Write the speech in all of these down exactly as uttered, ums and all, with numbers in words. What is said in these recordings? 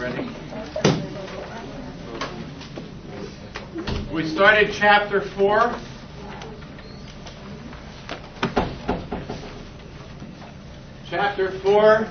ready? We started chapter four. Chapter four,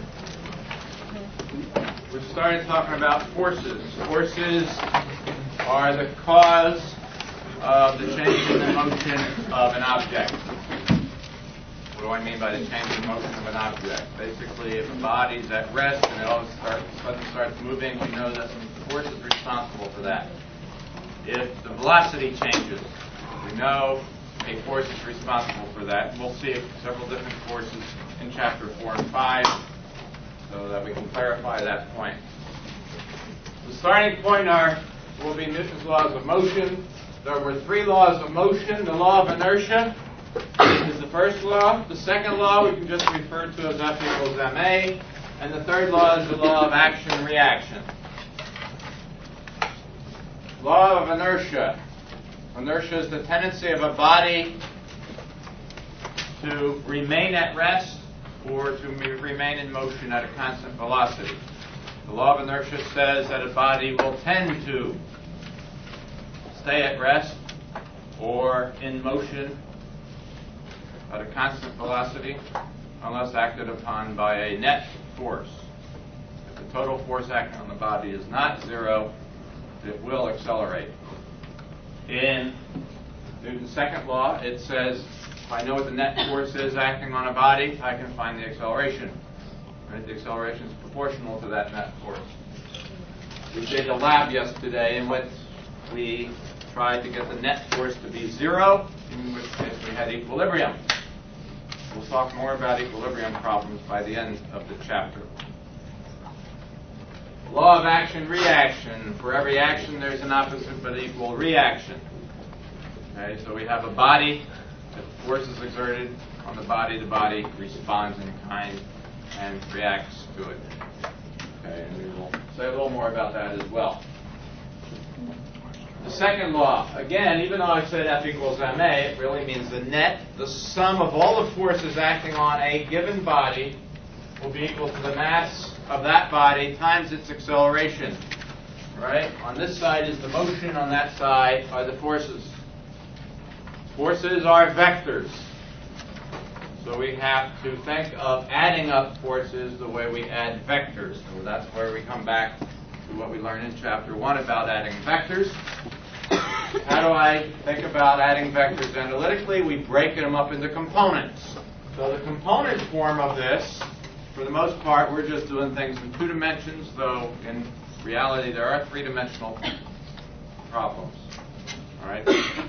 we started talking about forces. Forces are the cause of the change in the motion of an object. What do I mean by the change in motion of an object? Basically, if a body's at rest and it all of a sudden starts moving, we know that the force is responsible for that. If the velocity changes, we know a force is responsible for that. And we'll see several different forces in chapter four and five so that we can clarify that point. The starting point are will be Newton's laws of motion. There were three laws of motion. The law of inertia is the first law. The second law we can just refer to as F equals ma. And the third law is the law of action and reaction. Law of inertia. Inertia is the tendency of a body to remain at rest or to remain in motion at a constant velocity. The law of inertia says that a body will tend to stay at rest or in motion at a constant velocity unless acted upon by a net force. If the total force acting on the body is not zero, it will accelerate. In Newton's second law, it says if I know what the net force is acting on a body, I can find the acceleration. Right? The acceleration is proportional to that net force. We did a lab yesterday in which we tried to get the net force to be zero, in which case we had equilibrium. We'll talk more about equilibrium problems by the end of the chapter. Law of action-reaction. For every action, there's an opposite but equal reaction. Okay, so we have a body. If force is exerted on the body, the body responds in kind and reacts to it. Okay, and we will say a little more about that as well. The second law, again, even though I said F equals ma, it really means the net, the sum of all the forces acting on a given body will be equal to the mass of that body times its acceleration. Right? On this side is the motion, on that side are the forces. Forces are vectors. So we have to think of adding up forces the way we add vectors. So that's where we come back to what we learned in chapter one about adding vectors. How do I think about adding vectors analytically? We break them up into components. So the component form of this, for the most part, we're just doing things in two dimensions, though in reality there are three-dimensional problems. All right?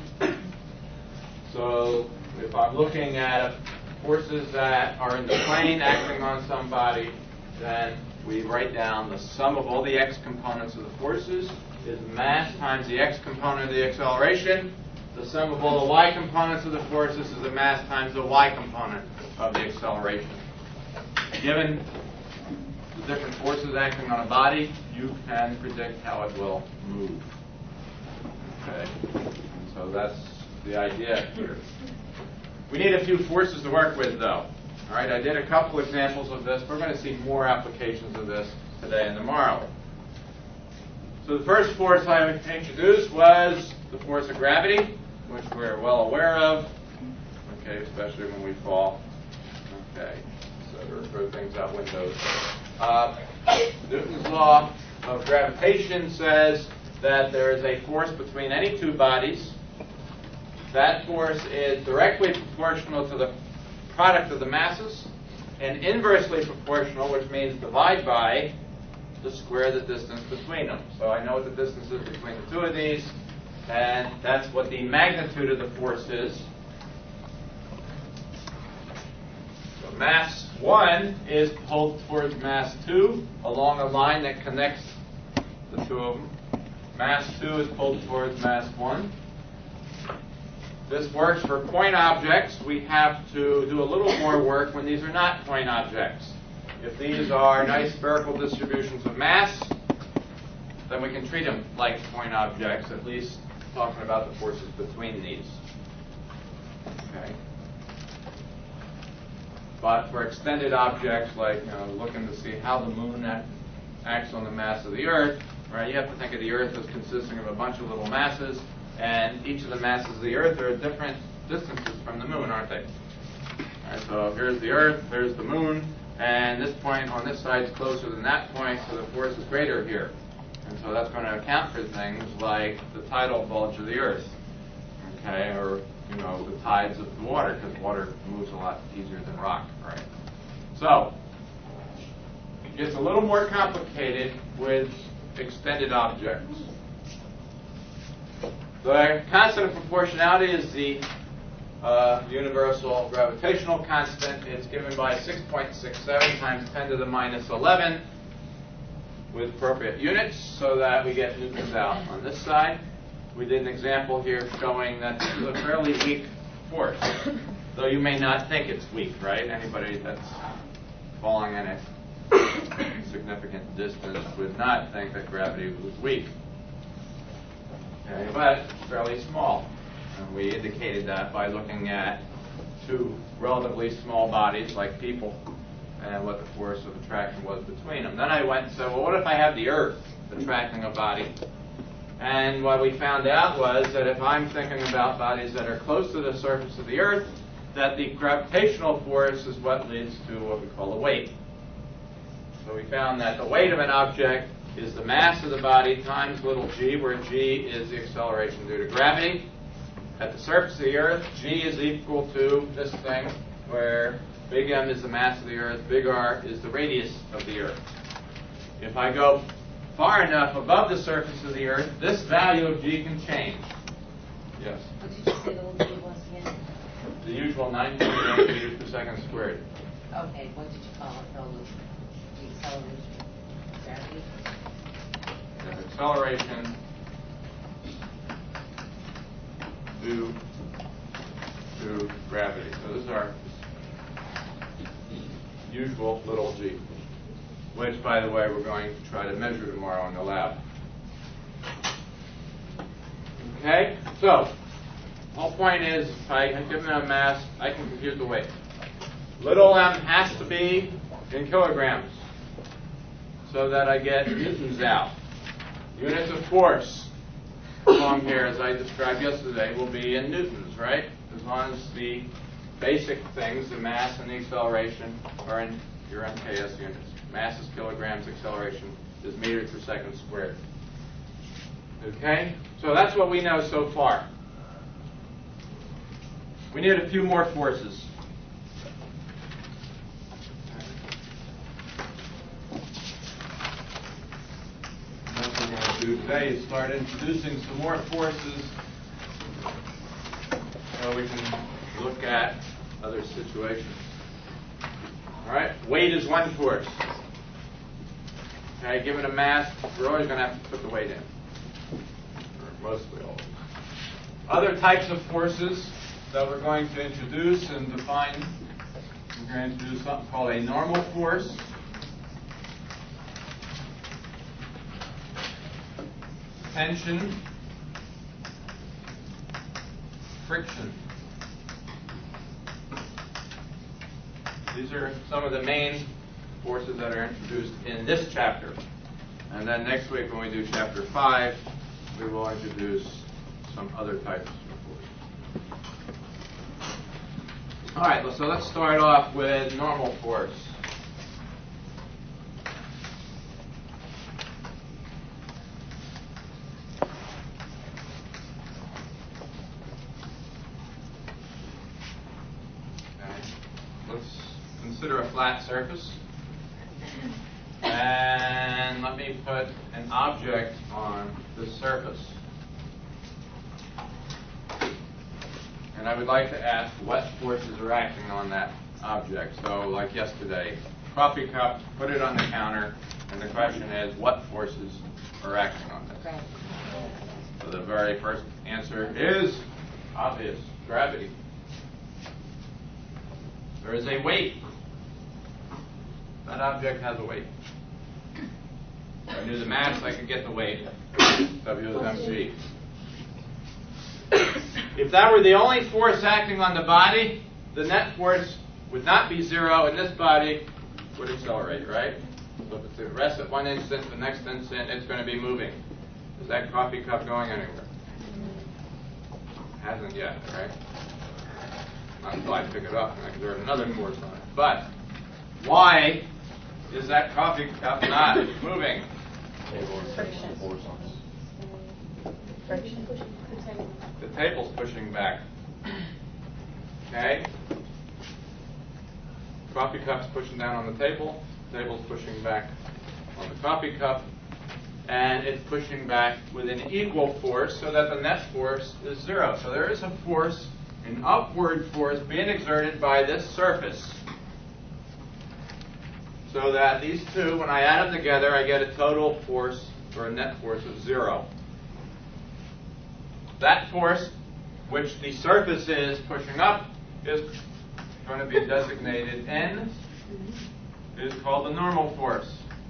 So if I'm looking at forces that are in the plane acting on somebody, then we write down the sum of all the x components of the forces is mass times the x component of the acceleration. The sum of all the y components of the forces is the mass times the y component of the acceleration. Given the different forces acting on a body, you can predict how it will move. Okay, so that's the idea here. We need a few forces to work with, though. All right, I did a couple examples of this. We're going to see more applications of this today and tomorrow. So the first force I introduced was the force of gravity, which we're well aware of. Okay, especially when we fall. Okay, so to throw things out windows. Uh, Newton's law of gravitation says that there is a force between any two bodies. That force is directly proportional to the product of the masses and inversely proportional, which means divide by the square of the distance between them. So I know what the distance is between the two of these, and that's what the magnitude of the force is. So mass one is pulled towards mass two along a line that connects the two of them. Mass two is pulled towards mass one. This works for point objects. We have to do a little more work when these are not point objects. If these are nice spherical distributions of mass, then we can treat them like point objects, at least talking about the forces between these. Okay. But for extended objects, like you know, looking to see how the moon acts on the mass of the Earth, right? You have to think of the Earth as consisting of a bunch of little masses, and each of the masses of the Earth are at different distances from the Moon, aren't they? All right, so here's the Earth, here's the Moon, and this point on this side is closer than that point, so the force is greater here. And so that's going to account for things like the tidal bulge of the Earth, okay, or, you know, the tides of the water, because water moves a lot easier than rock, right? So, it gets a little more complicated with extended objects. The constant of proportionality is the uh, universal gravitational constant. It's given by six point six seven times ten to the minus eleven with appropriate units so that we get newtons out. On this side, we did an example here showing that this is a fairly weak force, though you may not think it's weak, right? Anybody that's falling in a significant distance would not think that gravity was weak. Okay, but it's fairly small. And we indicated that by looking at two relatively small bodies like people and what the force of attraction was between them. Then I went and said, well, what if I have the Earth attracting a body? And what we found out was that if I'm thinking about bodies that are close to the surface of the Earth, that the gravitational force is what leads to what we call a weight. So we found that the weight of an object is the mass of the body times little g, where g is the acceleration due to gravity. At the surface of the Earth, g is equal to this thing, where big M is the mass of the Earth, big R is the radius of the Earth. If I go far enough above the surface of the Earth, this value of g can change. Yes? What did you say the little g was again? The usual nine point eight meters per second squared. Okay, what did you call it? The acceleration, gravity? The acceleration due to gravity. So this is our usual little g, which, by the way, we're going to try to measure tomorrow in the lab. Okay? So, the whole point is, if I give them a mass, I can compute the weight. Little m has to be in kilograms so that I get newtons out. Units of force along here, as I described yesterday, will be in newtons, right? As long as the basic things, the mass and the acceleration, are in your M K S units. Mass is kilograms, acceleration is meters per second squared. Okay? So that's what we know so far. We need a few more forces. What we're going to do today is start introducing some more forces so we can look at other situations. All right? Weight is one force. Okay, given a mass, we're always going to have to put the weight in. Or mostly always. Other types of forces that we're going to introduce and define, we're going to do something called a normal force. Tension. Friction. These are some of the main forces that are introduced in this chapter. And then next week when we do chapter five, we will introduce some other types of forces. All right, so let's start off with normal force. Consider a flat surface, and let me put an object on this surface. And I would like to ask what forces are acting on that object. So like yesterday, coffee cup, put it on the counter, and the question is, what forces are acting on this? Gravity. So the very first answer is obvious, gravity. There is a weight. That object has a weight. If I knew the mass, I could get the weight. W is mg. If that were the only force acting on the body, the net force would not be zero, and this body would accelerate, right? So if it's the rest at one instant, the next instant it's going to be moving. Is that coffee cup going anywhere? Hasn't yet, right? Not until I pick it up and I exert another force on it. But why is that coffee cup not moving? Friction. Friction. The table's pushing back. Okay? Coffee cup's pushing down on the table. The table's pushing back on the coffee cup. And it's pushing back with an equal force so that the net force is zero. So there is a force, an upward force, being exerted by this surface. So that these two, when I add them together, I get a total force, or a net force, of zero. That force, which the surface is pushing up, is going to be designated N, is called the normal force.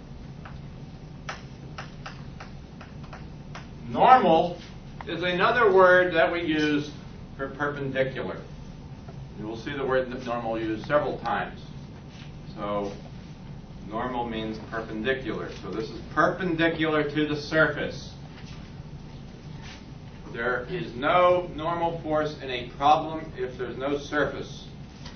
Normal is another word that we use for perpendicular. You will see the word normal used several times. So normal means perpendicular. So this is perpendicular to the surface. There is no normal force in a problem if there's no surface.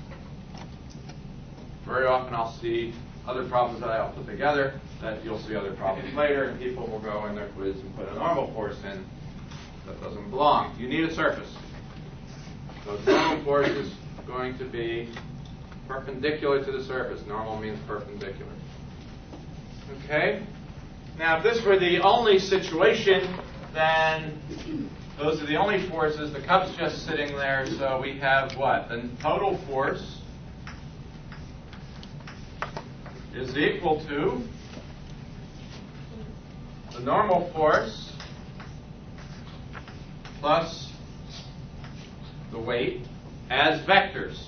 Very often I'll see other problems that I'll put together that you'll see other problems later, and people will go in their quiz and put a normal force in that doesn't belong. You need a surface. So the normal force is going to be perpendicular to the surface. Normal means perpendicular. Okay? Now, if this were the only situation, then those are the only forces. The cup's just sitting there, so we have what? The total force is equal to the normal force plus the weight as vectors.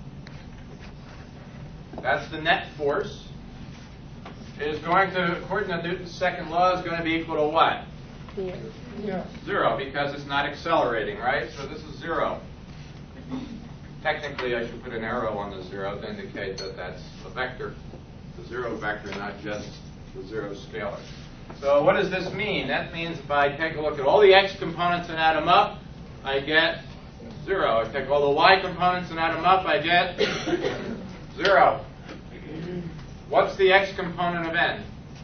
That's the net force. It is going to, according to Newton's second law, is going to be equal to what? Zero. Zero, because it's not accelerating, right? So this is zero. Technically, I should put an arrow on the zero to indicate that that's a vector, the zero vector, not just the zero scalar. So what does this mean? That means if I take a look at all the x components and add them up, I get zero. I take all the y components and add them up, I get zero. What's the x component of n?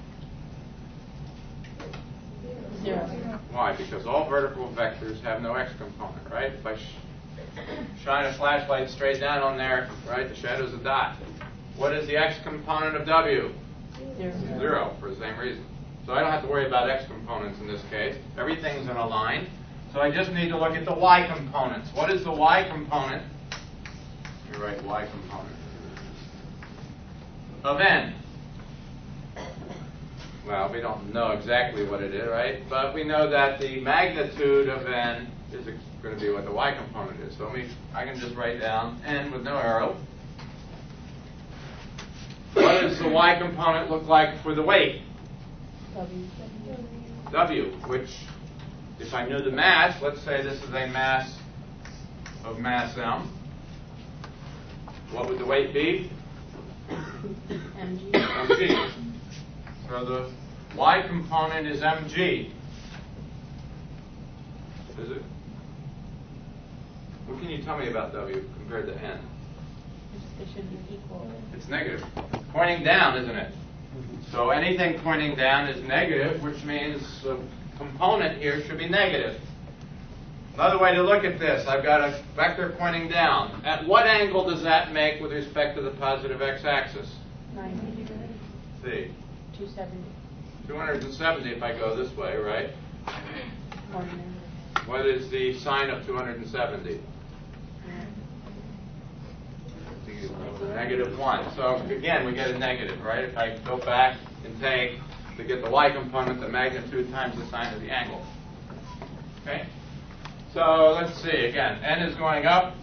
Zero. Why? Because all vertical vectors have no x component, right? If I sh shine a flashlight straight down on there, right, the shadow's a dot. What is the x component of w? Zero. Zero, for the same reason. So I don't have to worry about x components in this case. Everything's in a line. So I just need to look at the y components. What is the y component? Let me write y component of n. Well, we don't know exactly what it is, right? But we know that the magnitude of n is going to be what the y component is. So let me, I can just write down n with no arrow. What does the y component look like for the weight? W. W, which, if I knew the mass, let's say this is a mass of mass m, what would the weight be? Mg. Mg. So the y component is mg. Is it? What can you tell me about w compared to n? It should be equal. It's negative. Pointing down, isn't it? So anything pointing down is negative, which means the component here should be negative. Another way to look at this, I've got a vector pointing down. At what angle does that make with respect to the positive x-axis? ninety. See, two seventy. two hundred seventy if I go this way, right? One negative. What is the sine of two hundred seventy? Negative one. So again, we get a negative, right? If I go back and take, to get the y component, the magnitude times the sine of the angle. Okay? So let's see, again, n is going up,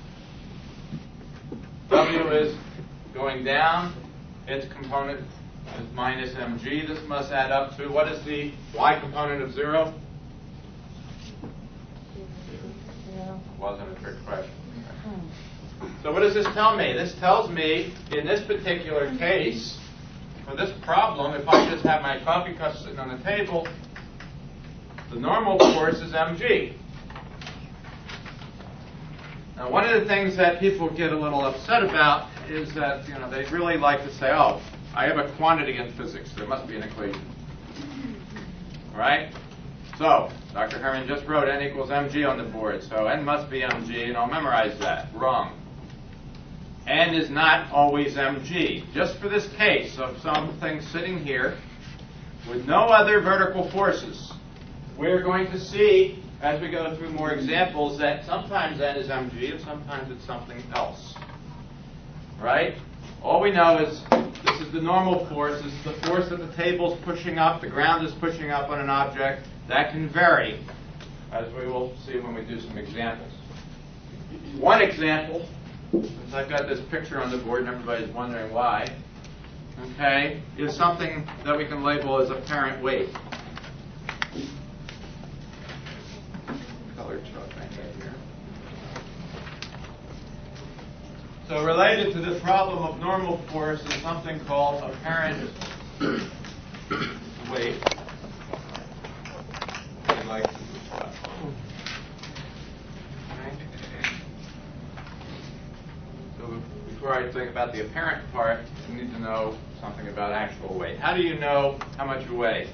w is going down, its component is minus mg. This must add up to, what is the y component of zero? Zero. Wasn't a trick question. So what does this tell me? This tells me, in this particular case, for this problem, if I just have my coffee cup sitting on the table, the normal force is mg. Now, one of the things that people get a little upset about is that, you know, they really like to say, oh, I have a quantity in physics. There must be an equation. Right? So, Doctor Herman just wrote N equals mg on the board. So, N must be mg, and I'll memorize that. Wrong. N is not always mg. Just for this case of something sitting here with no other vertical forces, we're going to see, as we go through more examples, that sometimes N is mg and sometimes it's something else. Right? All we know is this is the normal force. This is the force that the table's pushing up, the ground is pushing up on an object. That can vary, as we will see when we do some examples. One example, since I've got this picture on the board and everybody's wondering why, okay, is something that we can label as apparent weight. Color chart I have here. So related to the problem of normal force is something called apparent weight. I'd like to discuss. Okay. So before I think about the apparent part, we need to know something about actual weight. How do you know how much you weigh?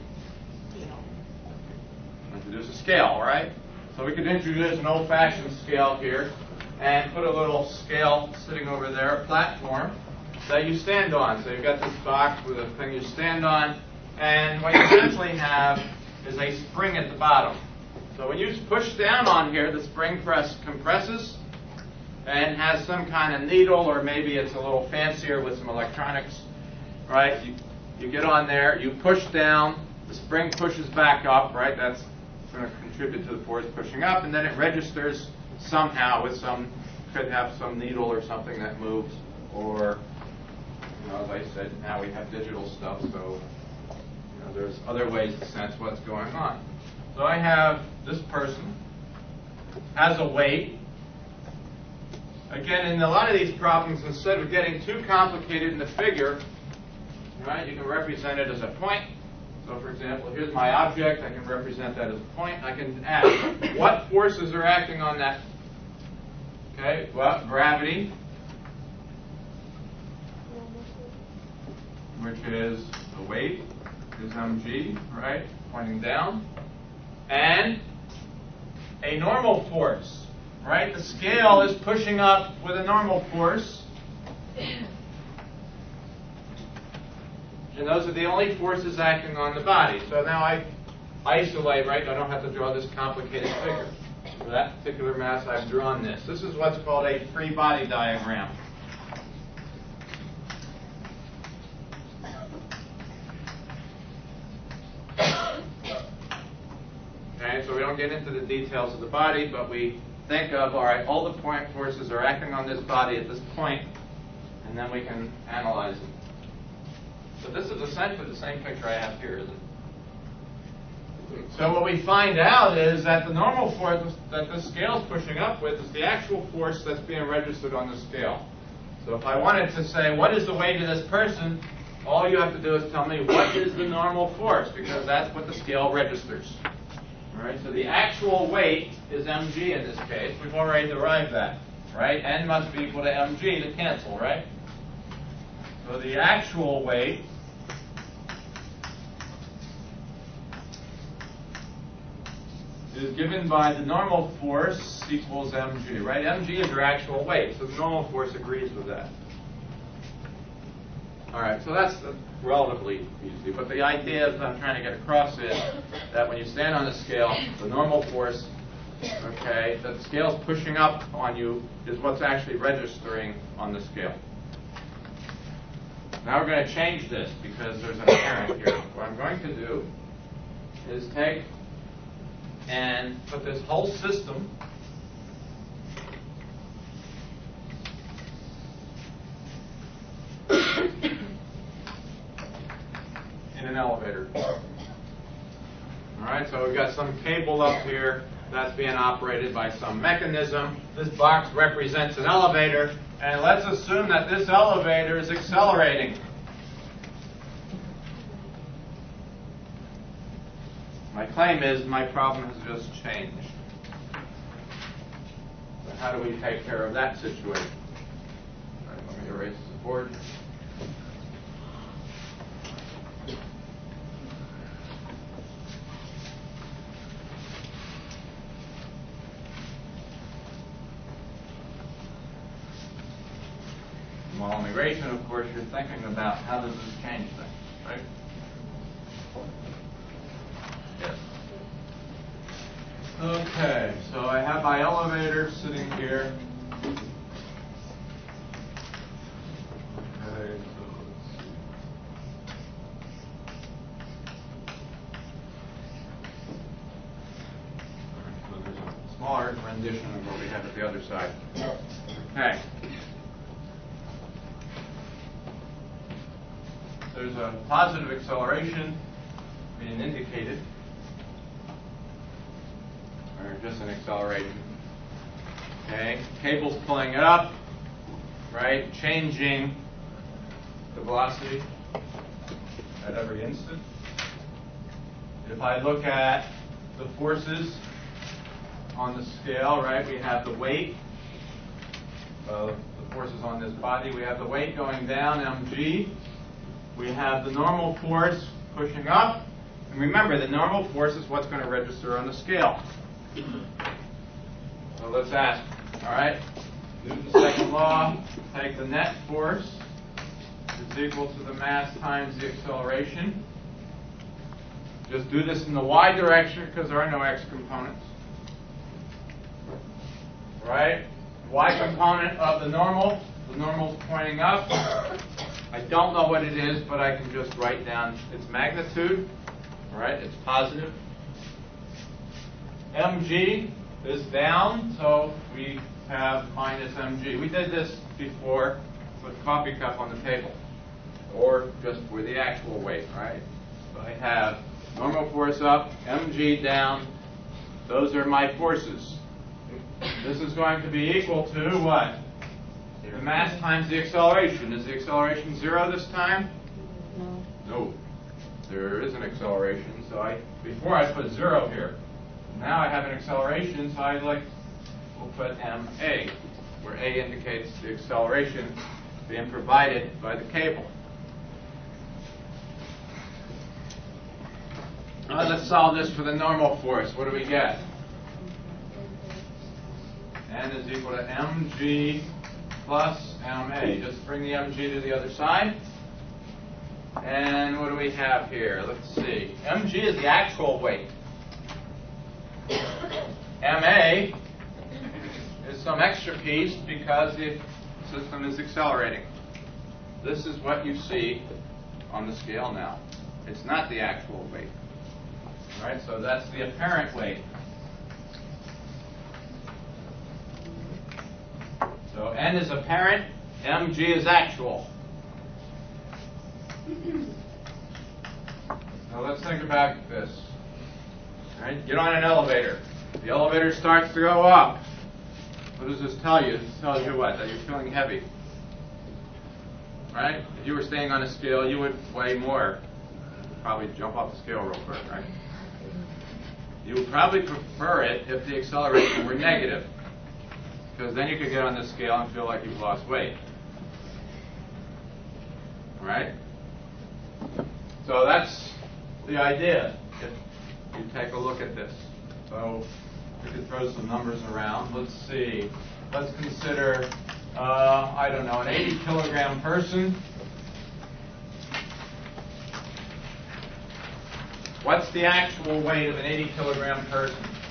Introduce a scale, right? So we could introduce an old-fashioned scale here and put a little scale sitting over there, a platform that you stand on. So you've got this box with a thing you stand on, and what you essentially have is a spring at the bottom. So when you push down on here, the spring press compresses and has some kind of needle, or maybe it's a little fancier with some electronics, right? You, you get on there, you push down, the spring pushes back up, right? That's going to contribute to the force pushing up, and then it registers somehow with some, could have some needle or something that moves, or, you know, as I said, now we have digital stuff, so, you know, there's other ways to sense what's going on. So I have this person has a weight. Again, in a lot of these problems, instead of getting too complicated in the figure, right, you can represent it as a point. So, for example, here's my object. I can represent that as a point. I can ask what forces are acting on that. Okay, well, gravity, which is the weight, is mg, right, pointing down, and a normal force, right? The scale is pushing up with a normal force. And those are the only forces acting on the body. So now I isolate, right? I don't have to draw this complicated figure. For that particular mass, I've drawn this. This is what's called a free body diagram. Okay, so we don't get into the details of the body, but we think of, all right, all the point forces are acting on this body at this point, and then we can analyze them. So this is essentially the same picture I have here, isn't it? So what we find out is that the normal force that the scale is pushing up with is the actual force that's being registered on the scale. So if I wanted to say, what is the weight of this person, all you have to do is tell me what is the normal force, because that's what the scale registers. All right, so the actual weight is mg in this case. We've already derived that, right? N must be equal to mg to cancel, right? So the actual weight is given by the normal force equals mg, right? Mg is your actual weight, so the normal force agrees with that. All right, so that's relatively easy. But the idea that I'm trying to get across is that when you stand on the scale, the normal force, okay, that the scale's pushing up on you is what's actually registering on the scale. Now we're going to change this because there's an apparent here. What I'm going to do is take and put this whole system in an elevator. All right, so we've got some cable up here that's being operated by some mechanism. This box represents an elevator, and let's assume that this elevator is accelerating. My claim is my problem has just changed. So how do we take care of that situation? All right, let me erase the board. Well, immigration, of course, you're thinking about how does this change things, right? Yes. Okay, so I have my elevator sitting here. Okay, so let's see. So there's a smaller rendition of what we have at the other side. Okay. There's a positive acceleration being indicated, or just an acceleration. Okay, cable's pulling it up, right, changing the velocity at every instant. If I look at the forces on the scale, right, we have the weight of the forces on this body. We have the weight going down, mg. We have the normal force pushing up. And remember, the normal force is what's going to register on the scale. So let's ask, all right, Newton's second law, take the net force is equal to the mass times the acceleration. Just do this in the y direction because there are no x components. Right? Y component of the normal, the normal's pointing up. I don't know what it is, but I can just write down its magnitude. All right, it's positive. mg is down, so we have minus mg. We did this before with coffee cup on the table, or just for the actual weight, right? So I have normal force up, mg down. Those are my forces. This is going to be equal to what? The mass times the acceleration. Is the acceleration zero this time? No. No. There is an acceleration. So I before I put zero here. Now I have an acceleration, so I like we'll put ma, where a indicates the acceleration being provided by the cable. Now let's solve this for the normal force. What do we get? N is equal to mg plus ma. Just bring the mg to the other side. And what do we have here? Let's see. Mg is the actual weight. Ma is some extra piece because the system is accelerating. This is what you see on the scale now. It's not the actual weight. All right, so that's the apparent weight. So N is apparent, mg is actual. Now let's think about this. All right, get on an elevator. The elevator starts to go up. What does this tell you? This tells you what? That you're feeling heavy. Right? If you were staying on a scale, you would weigh more. Probably jump off the scale real quick, right? You would probably prefer it if the acceleration were negative, because then you could get on the scale and feel like you've lost weight. All right? So that's the idea if you take a look at this. So we could throw some numbers around. Let's see. Let's consider, uh, I don't know, an eighty kilogram person. What's the actual weight of an eighty kilogram person?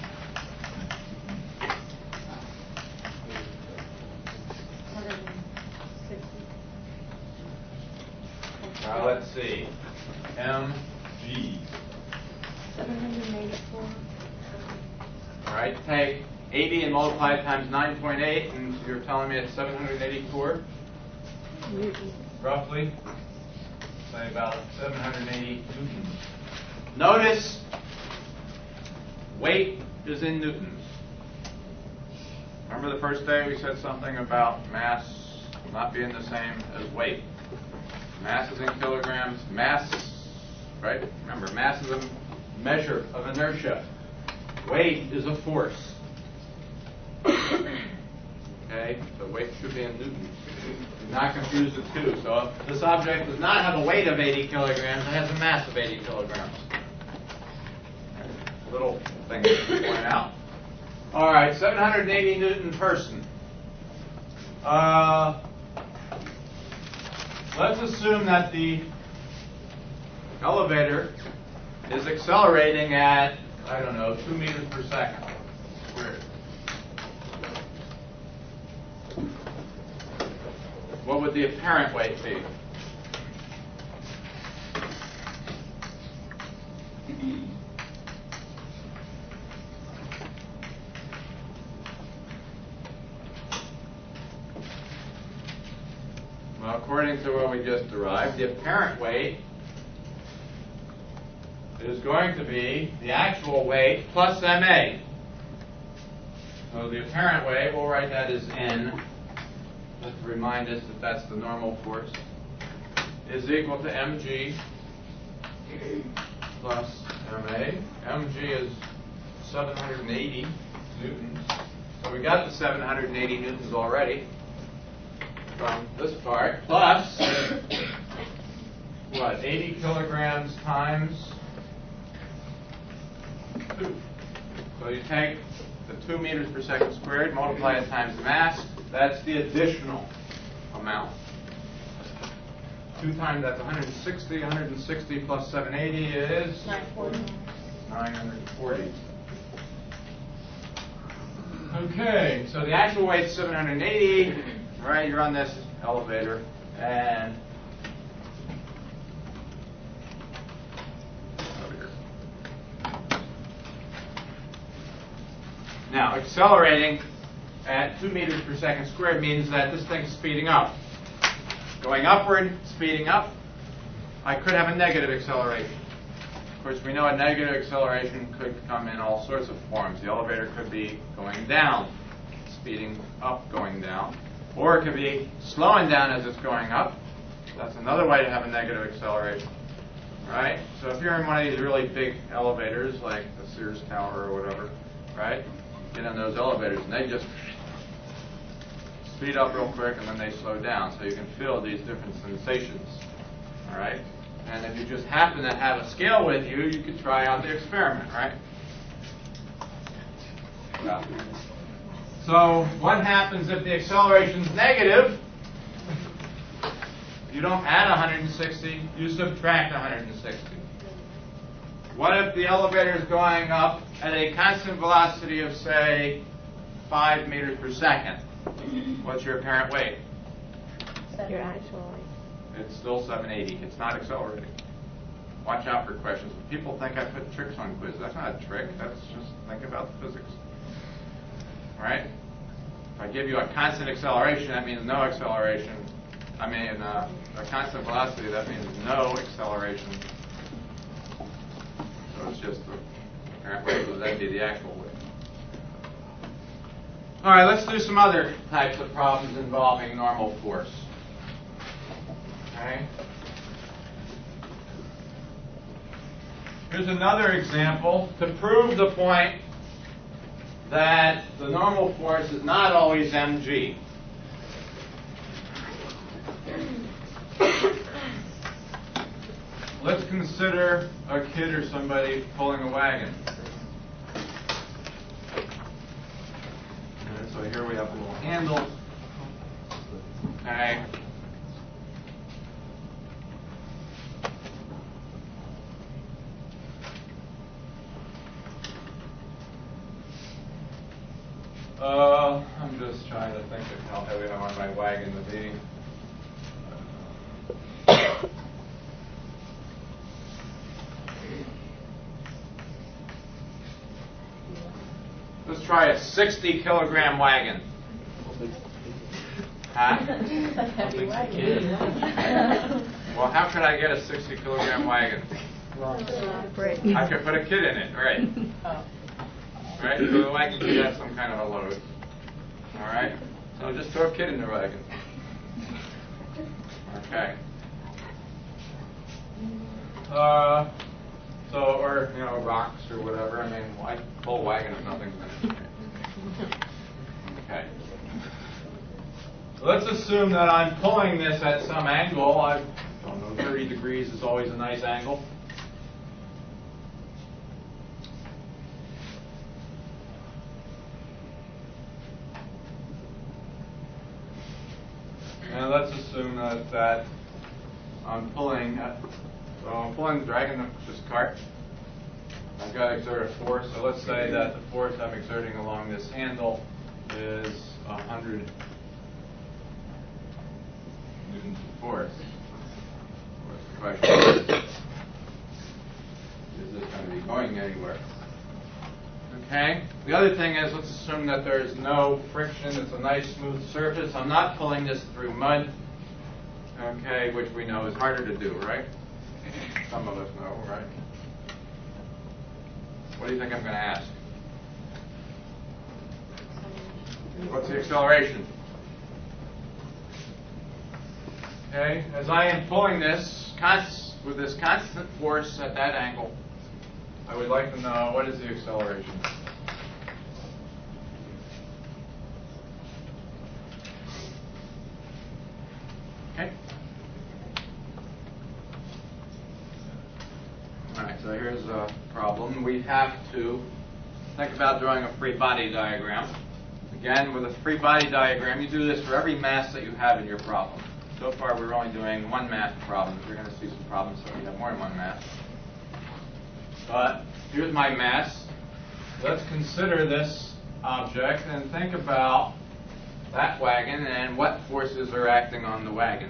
Now let's see. mg. seven hundred eighty-four. All right, take eighty and multiply it times nine point eight, and you're telling me it's seven hundred eighty-four? Newton. Roughly. Say about seven hundred eighty newtons. Notice weight is in newtons. Remember the first day we said something about mass not being the same as weight. Mass is in kilograms. Mass, right? Remember, mass is a measure of inertia. Weight is a force. Okay, so weight should be in newtons. Do not confuse the two. So if this object does not have a weight of eighty kilograms, it has a mass of eighty kilograms. Little thing to point out. All right, seven hundred eighty newton person. Uh, let's assume that the elevator is accelerating at, I don't know, two meters per second squared. What would the apparent weight be? Well, according to what we just derived, the apparent weight is going to be the actual weight plus M A. So the apparent weight, we'll write that as N, just to remind us that that's the normal force, is equal to mg plus M A. mg is seven hundred eighty newtons. So we got the seven hundred eighty newtons already from this part, plus what, eighty kilograms times two. So you take the two meters per second squared, multiply it times the mass, that's the additional amount. two times, that's one hundred sixty, one hundred sixty plus seven hundred eighty is nine forty. nine hundred forty. Okay, so the actual weight is seven hundred eighty. All right, you're on this elevator, and over here. Now, accelerating at two meters per second squared means that this thing's speeding up. Going upward, speeding up, I could have a negative acceleration. Of course, we know a negative acceleration could come in all sorts of forms. The elevator could be going down, speeding up, going down. Or it could be slowing down as it's going up. That's another way to have a negative acceleration. Right? So if you're in one of these really big elevators, like the Sears Tower or whatever, right? Get in those elevators and they just speed up real quick and then they slow down. So you can feel these different sensations. All right? And if you just happen to have a scale with you, you could try out the experiment, right? Yeah. So what happens if the acceleration is negative? You don't add one hundred sixty, you subtract one hundred sixty. What if the elevator is going up at a constant velocity of, say, five meters per second? What's your apparent weight? Your actual weight. It's still seven hundred eighty. It's not accelerating. Watch out for questions. People think I put tricks on quiz. That's not a trick. That's just think about the physics. All right? If I give you a constant acceleration, that means no acceleration. I mean, uh, a constant velocity, that means no acceleration. So it's just the apparent weight, so that'd be the actual weight. All right, let's do some other types of problems involving normal force. Okay? Here's another example to prove the point that the normal force is not always mg. Let's consider a kid or somebody pulling a wagon. And so here we have a little handle. Okay. Uh, I'm just trying to think of how heavy I want my wagon to be. Let's try a sixty kilogram wagon. Huh? Well, how could I get a sixty kilogram wagon? I could put a kid in it, right? Right? So the wagon could have some kind of a load. All right? So just throw a kid in the wagon. Okay. Uh, so So, or, you know, rocks or whatever. I mean, why pull a wagon if nothing's going to change? Okay. So let's assume that I'm pulling this at some angle. I don't know, thirty degrees is always a nice angle. And let's assume that, that I'm pulling, at, so I'm pulling, dragging this cart. I've got to exert a force. So let's say that the force I'm exerting along this handle is one hundred newtons of force. What's the question? Is this going to be going anywhere? Okay. The other thing is, let's assume that there's no friction. It's a nice smooth surface. I'm not pulling this through mud, okay, which we know is harder to do, right? Some of us know, right? What do you think I'm going to ask? What's the acceleration? Okay, as I am pulling this const- with this constant force at that angle, I would like to know what is the acceleration. Okay. All right, so here's a problem. We have to think about drawing a free body diagram. Again, with a free body diagram, you do this for every mass that you have in your problem. So far, we're only doing one mass problems. We're going to see some problems that we have more than one mass. But here's my mass. Let's consider this object and think about that wagon and what forces are acting on the wagon.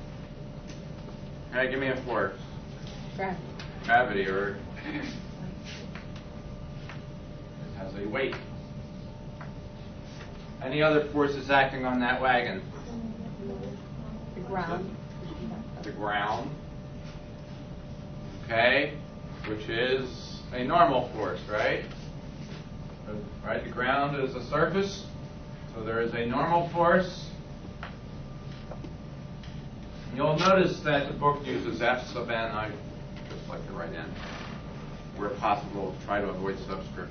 Okay, give me a force. Gravity. Gravity, or it has a weight. Any other forces acting on that wagon? The ground. The ground. Okay, which is a normal force, right? Right, the ground is a surface, so there is a normal force. You'll notice that the book uses F sub n. I just like to write in, where possible, try to avoid subscripts.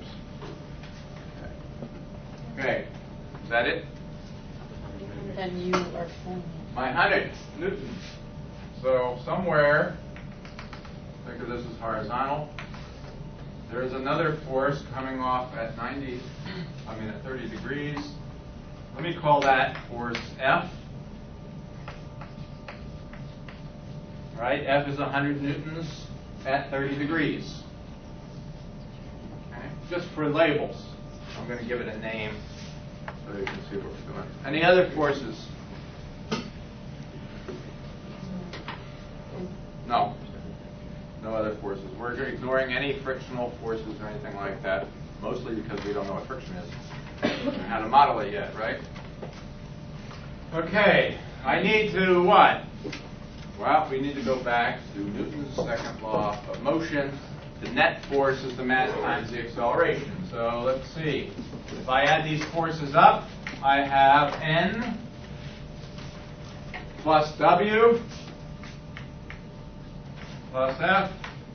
Okay, okay. Is that it? Then you are pulling it. My one hundred newtons. So somewhere, think of this as horizontal. There is another force coming off at ninety, I mean at thirty degrees. Let me call that force F. Right, F is one hundred newtons at thirty degrees. Okay. Just for labels, I'm going to give it a name so you can see what we're doing. Any other forces? No. No other forces. We're ignoring any frictional forces or anything like that, mostly because we don't know what friction is and how to model it yet, right? Okay, I need to what? Well, we need to go back to Newton's second law of motion. The net force is the mass times the acceleration. So let's see. If I add these forces up, I have N plus W plus F.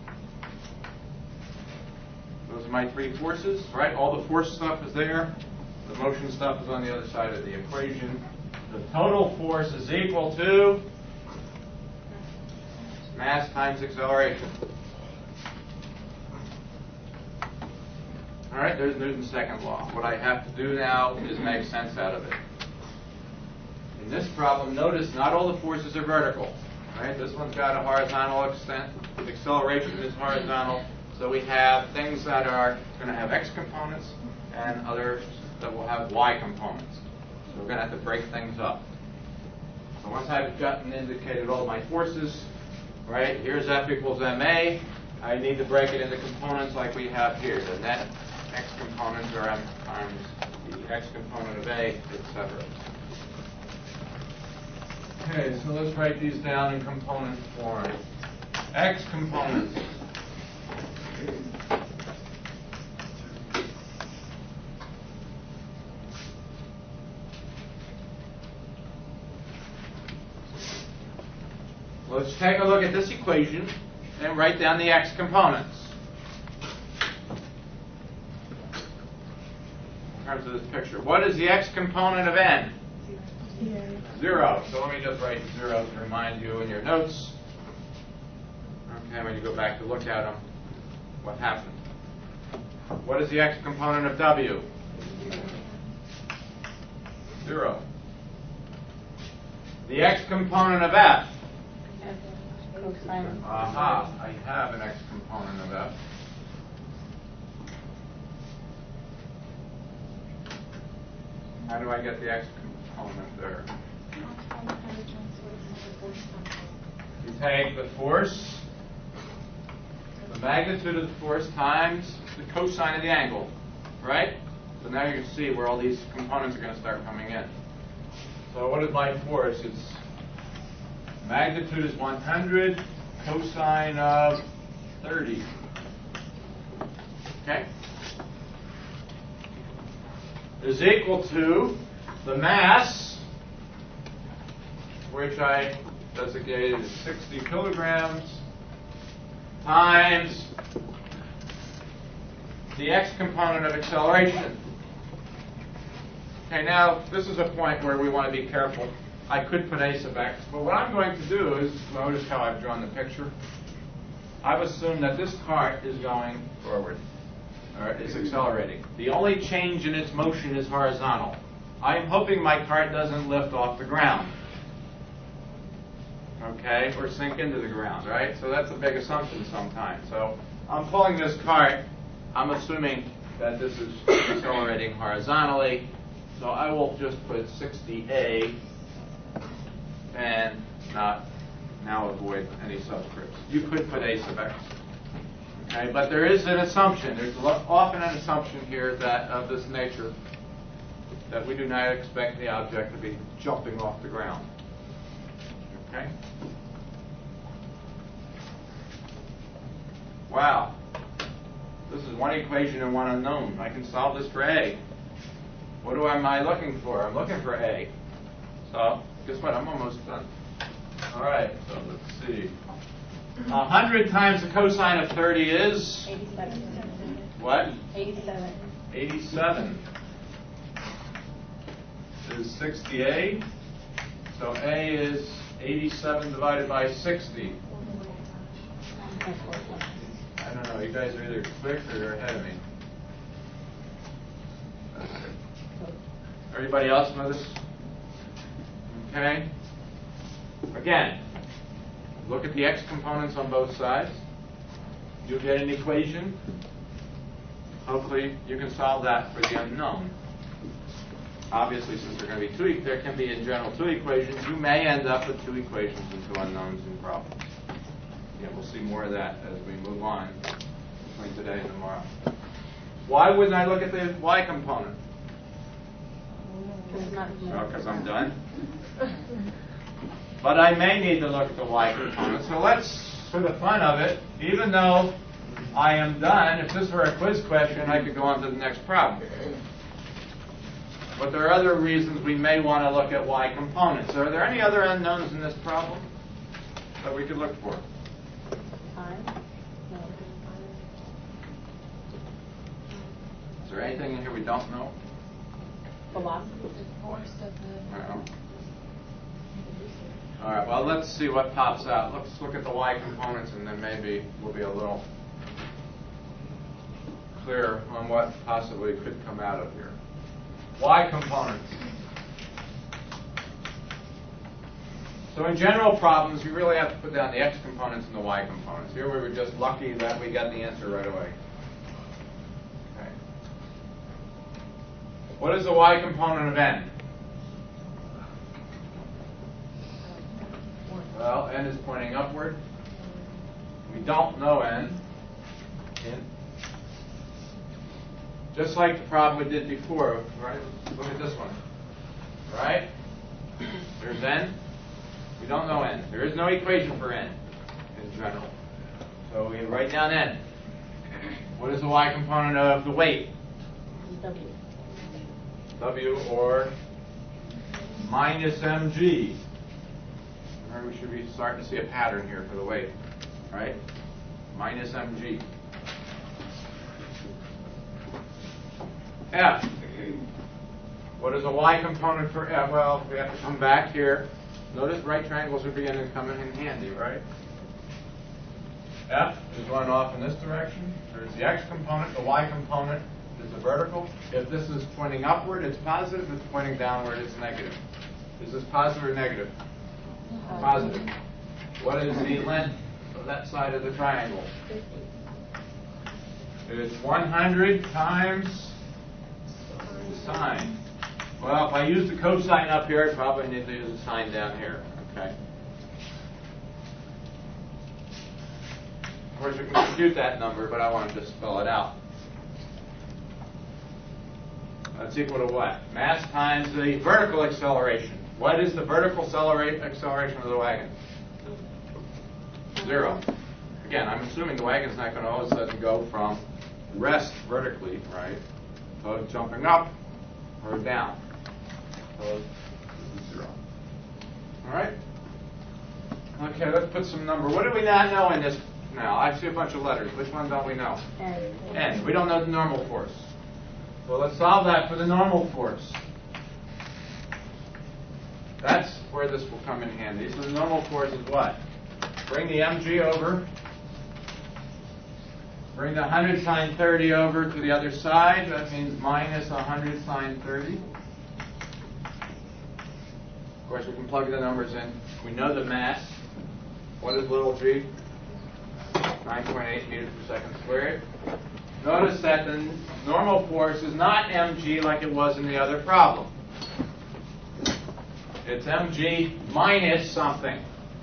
Those are my three forces, right? All the force stuff is there. The motion stuff is on the other side of the equation. The total force is equal to mass times acceleration. All right, there's Newton's second law. What I have to do now is make sense out of it. In this problem, notice not all the forces are vertical. Right? This one's got a horizontal extent. The acceleration is horizontal. So we have things that are going to have x components and others that will have y components. So we're going to have to break things up. So once I've gotten indicated all my forces, right, here's F equals ma. I need to break it into components like we have here. The net x components are m times the x component of a, et cetera. Okay, so let's write these down in component form. X components. Let's take a look at this equation and write down the x components. terms of this picture. What is the x component of n? Zero. Zero. So let me just write zero to remind you in your notes. Okay, when you go back to look at them, what happened? What is the x component of w? Zero. The x component of f? Cosine. Aha, I have an x component of f. How do I get the x component there? You take the force, the magnitude of the force times the cosine of the angle, right? So now you can see where all these components are going to start coming in. So what is my force? It's magnitude is one hundred, cosine of thirty. Okay? Is equal to the mass, which I designated as sixty kilograms, times the x component of acceleration. Okay, now this is a point where we want to be careful. I could put a sub x, but what I'm going to do is, notice how I've drawn the picture. I've assumed that this cart is going forward, or it's accelerating. The only change in its motion is horizontal. I'm hoping my cart doesn't lift off the ground, okay, or sink into the ground, right? So that's a big assumption sometimes. So I'm pulling this cart. I'm assuming that this is accelerating horizontally. So I will just put sixty A and not now avoid any subscripts. You could put a sub x. Okay, but there is an assumption. There's often an assumption here that of this nature that we do not expect the object to be jumping off the ground. Okay? Wow. This is one equation and one unknown. I can solve this for A. What do I, am I looking for? I'm looking for A. So, guess what? I'm almost done. All right, so let's see. one hundred times the cosine of thirty is? eighty-seven. What? eighty-seven. eighty-seven. Is sixty A. So A is eighty-seven divided by sixty. I don't know. You guys are either quick or you're ahead of me. Everybody else know this? Okay. Again, look at the x components on both sides. You'll get an equation. Hopefully, you can solve that for the unknown. Obviously, since there are going to be two, there can be in general two equations. You may end up with two equations and two unknowns in problems. Yeah, we'll see more of that as we move on between today and tomorrow. Why wouldn't I look at the y component? Oh, because I'm done. But I may need to look at the y component. So let's, for the fun of it, even though I am done, if this were a quiz question, I could go on to the next problem. But there are other reasons we may want to look at y components. Are there any other unknowns in this problem that we could look for? Time? No. Is there anything in here we don't know? Velocity. No. All right, well, let's see what pops out. Let's look at the y components, and then maybe we'll be a little clearer on what possibly could come out of here. Y components. So in general problems, you really have to put down the x components and the y components. Here we were just lucky that we got the answer right away. Okay. What is the y component of n? Well, n is pointing upward. We don't know n. In. Just like the problem we did before, right? Look at this one. Right? There's n. We don't know n. There is no equation for n in general. So we write down n. What is the y component of the weight? W. W, or minus mg. Remember, we should be starting to see a pattern here for the weight, right? Minus mg. F. What is a y component for f? Well, we have to come back here. Notice right triangles are beginning to come in handy, right? F is going off in this direction. There's the x component, the y component is the vertical. If this is pointing upward, it's positive. If it's pointing downward, it's negative. Is this positive or negative? Positive. What is the length of that side of the triangle? It's one hundred times the sine. Well, if I use the cosine up here, I probably need to use the sine down here. Okay. Of course, you can compute that number, but I want to just spell it out. That's equal to what? Mass times the vertical acceleration. What is the vertical accelerate acceleration of the wagon? Zero. Again, I'm assuming the wagon's not going to all of a sudden go from rest vertically, right, to jumping up or down. So this is zero. All right? Okay, let's put some number. What do we not know in this now? I see a bunch of letters. Which one don't we know? N. N. We don't know the normal force. So let's solve that for the normal force. That's where this will come in handy. So the normal force is what? Bring the mg over. Bring the one hundred sine thirty over to the other side. That means minus one hundred sine thirty. Of course, we can plug the numbers in. We know the mass. What is little g? nine point eight meters per second squared. Notice that the normal force is not mg like it was in the other problem. It's mg minus something.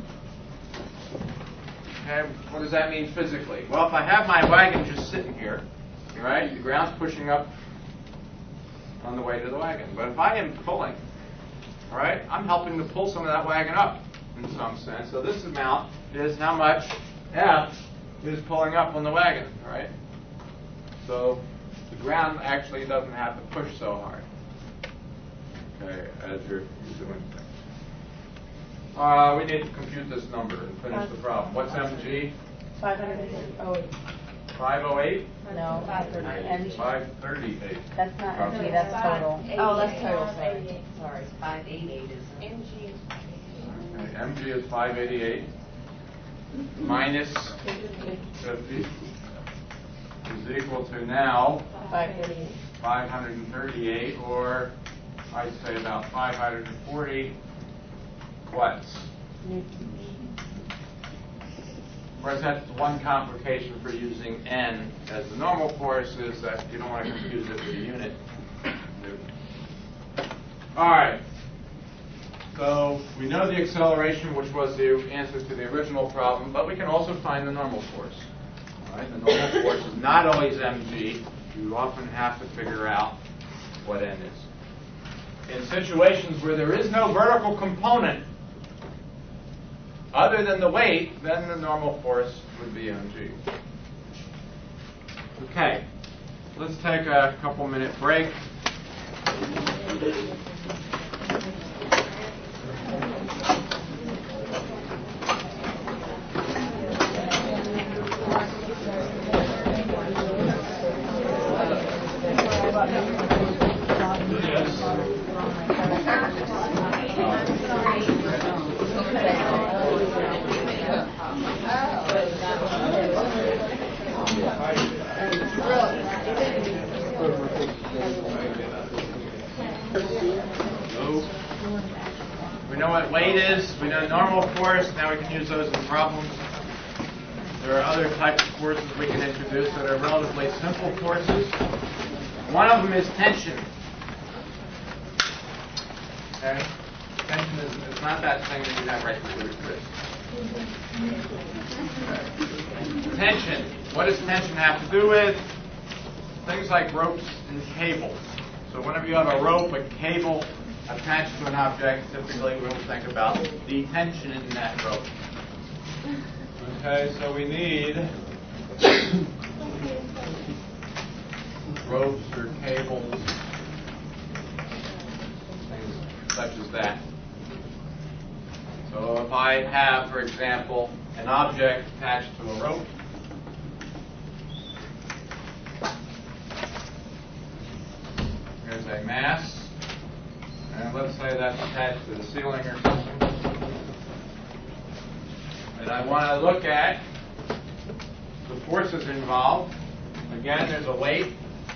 Okay, what does that mean physically? Well, if I have my wagon just sitting here, right, the ground's pushing up on the way to the wagon. But if I am pulling, all right, I'm helping to pull some of that wagon up in some sense. So this amount is how much F is pulling up on the wagon, all right? So the ground actually doesn't have to push so hard, okay, as you're, you're doing things. Uh, we need to compute this number and finish the problem. What's mg? five hundred oh eight. five oh eight? No, five thirty-eight. five thirty-eight. That's not M G, that's total. Oh, that's total, sorry. Sorry, five eighty-eight is it? Okay, mg is five eighty-eight minus fifty is equal to now five thirty-eight. five hundred thirty-eight, or I'd say about five hundred forty watts. Of course, that's one complication for using N as the normal force is that you don't want to confuse it with a unit. All right. So we know the acceleration, which was the answer to the original problem, but we can also find the normal force. All right? The normal force is not always mg. You often have to figure out what N is. In situations where there is no vertical component other than the weight, then the normal force would be mg. Okay, let's take a couple minute break. We know what weight is, we know normal force, now we can use those in problems. There are other types of forces we can introduce that are relatively simple forces. One of them is tension. Okay? Tension is, is not that thing that you have right through your wrist. Okay. Tension. What does tension have to do with? Things like ropes and cables. So whenever you have a rope, a cable attached to an object, typically we'll think about the tension in that rope. Okay, so we need ropes or cables, things such as that. So if I have, for example, an object attached to a rope, here's say mass, and let's say that's attached to the ceiling or something. And I want to look at the forces involved. Again, there's a weight,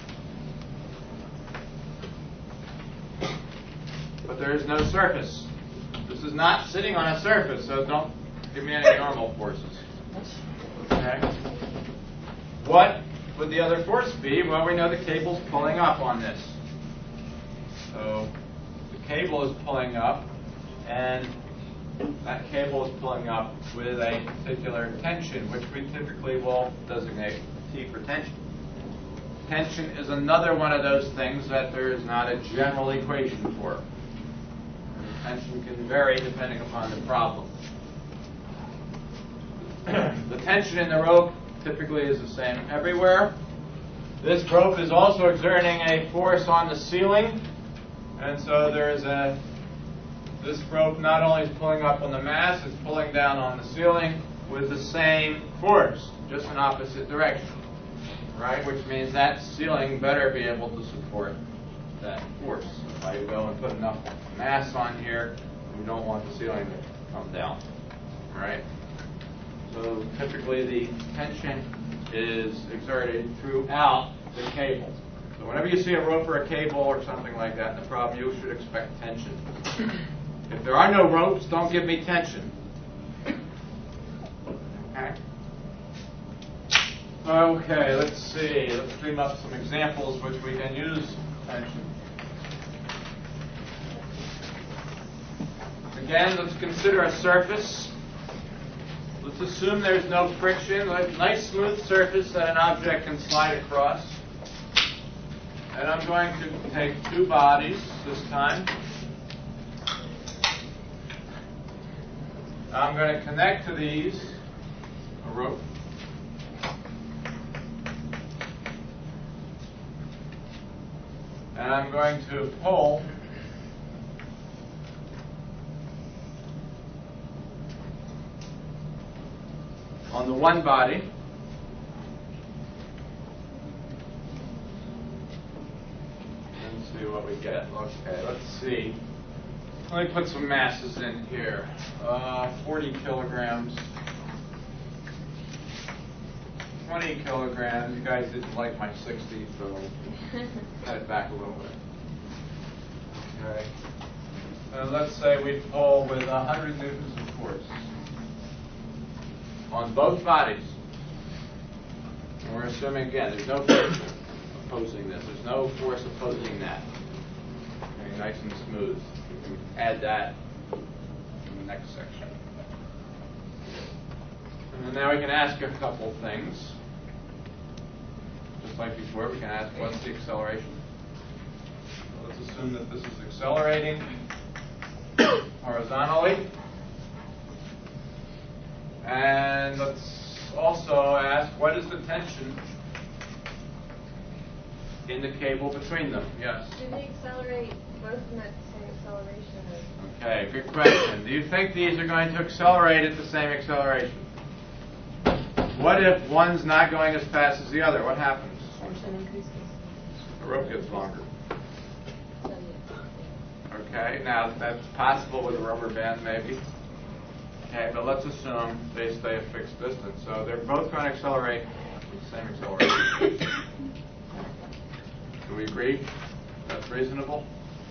but there is no surface. This is not sitting on a surface, so don't give me any normal forces. Okay. What would the other force be? Well, we know the cable's pulling up on this. So the cable is pulling up, and that cable is pulling up with a particular tension, which we typically will designate T for tension. Tension is another one of those things that there is not a general equation for. Tension can vary depending upon the problem. The tension in the rope typically is the same everywhere. This rope is also exerting a force on the ceiling, and so there is a this rope not only is pulling up on the mass, it's pulling down on the ceiling with the same force, just in opposite direction, right? Which means that ceiling better be able to support that force. If I go and put enough mass on here, we don't want the ceiling to come down, right? So typically the tension is exerted throughout the cable. So whenever you see a rope or a cable or something like that in the problem, you should expect tension. If there are no ropes, don't give me tension. Okay? Okay, let's see. Let's dream up some examples which we can use tension. Again, let's consider a surface. Let's assume there's no friction. A nice smooth surface that an object can slide across. And I'm going to take two bodies this time. I'm going to connect to these a rope. And I'm going to pull on the one body. Let's see what we get. Okay, let's see. Let me put some masses in here. Uh, forty kilograms. twenty kilograms. You guys didn't like my sixty, so cut it back a little bit. Okay. And let's say we pull with one hundred newtons of force on both bodies. And we're assuming, again, there's no friction opposing this. There's no force opposing that. Okay, nice and smooth. We can add that in the next section. And then now we can ask a couple things. Just like before, we can ask, what's the acceleration? So let's assume that this is accelerating horizontally. And let's also ask, what is the tension in the cable between them? Yes? Do they accelerate both in that same acceleration? Or? Okay, good question. Do you think these are going to accelerate at the same acceleration? What if one's not going as fast as the other? What happens? Tension increases. The rope gets longer. Okay, now that's possible with a rubber band maybe. Okay, but let's assume they stay a fixed distance. So they're both going to accelerate with the same acceleration. Do we agree? That's reasonable?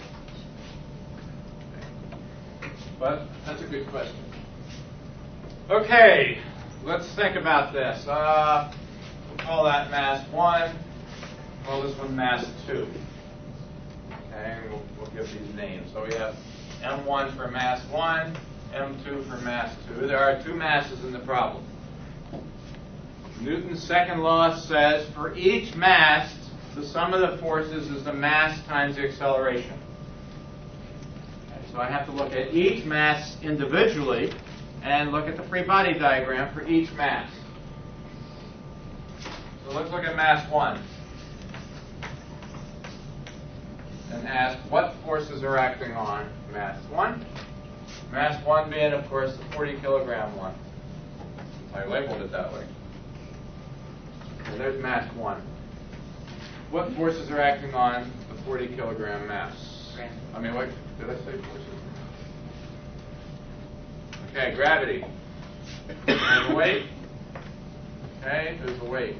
Okay. But that's a good question. Okay, let's think about this. Uh, we'll call that mass one. Call this one mass two. Okay, we'll, we'll give these names. So we have M one for mass one, M two for mass two. There are two masses in the problem. Newton's second law says for each mass, the sum of the forces is the mass times the acceleration. Okay, so I have to look at each mass individually and look at the free body diagram for each mass. So let's look at mass one and ask what forces are acting on mass one. Mass one being, of course, the forty kilogram one. I labeled it that way. So there's mass one. What forces are acting on the forty kilogram mass. I mean, what did I say? Forces? Okay, gravity. And the weight. Okay, there's the weight.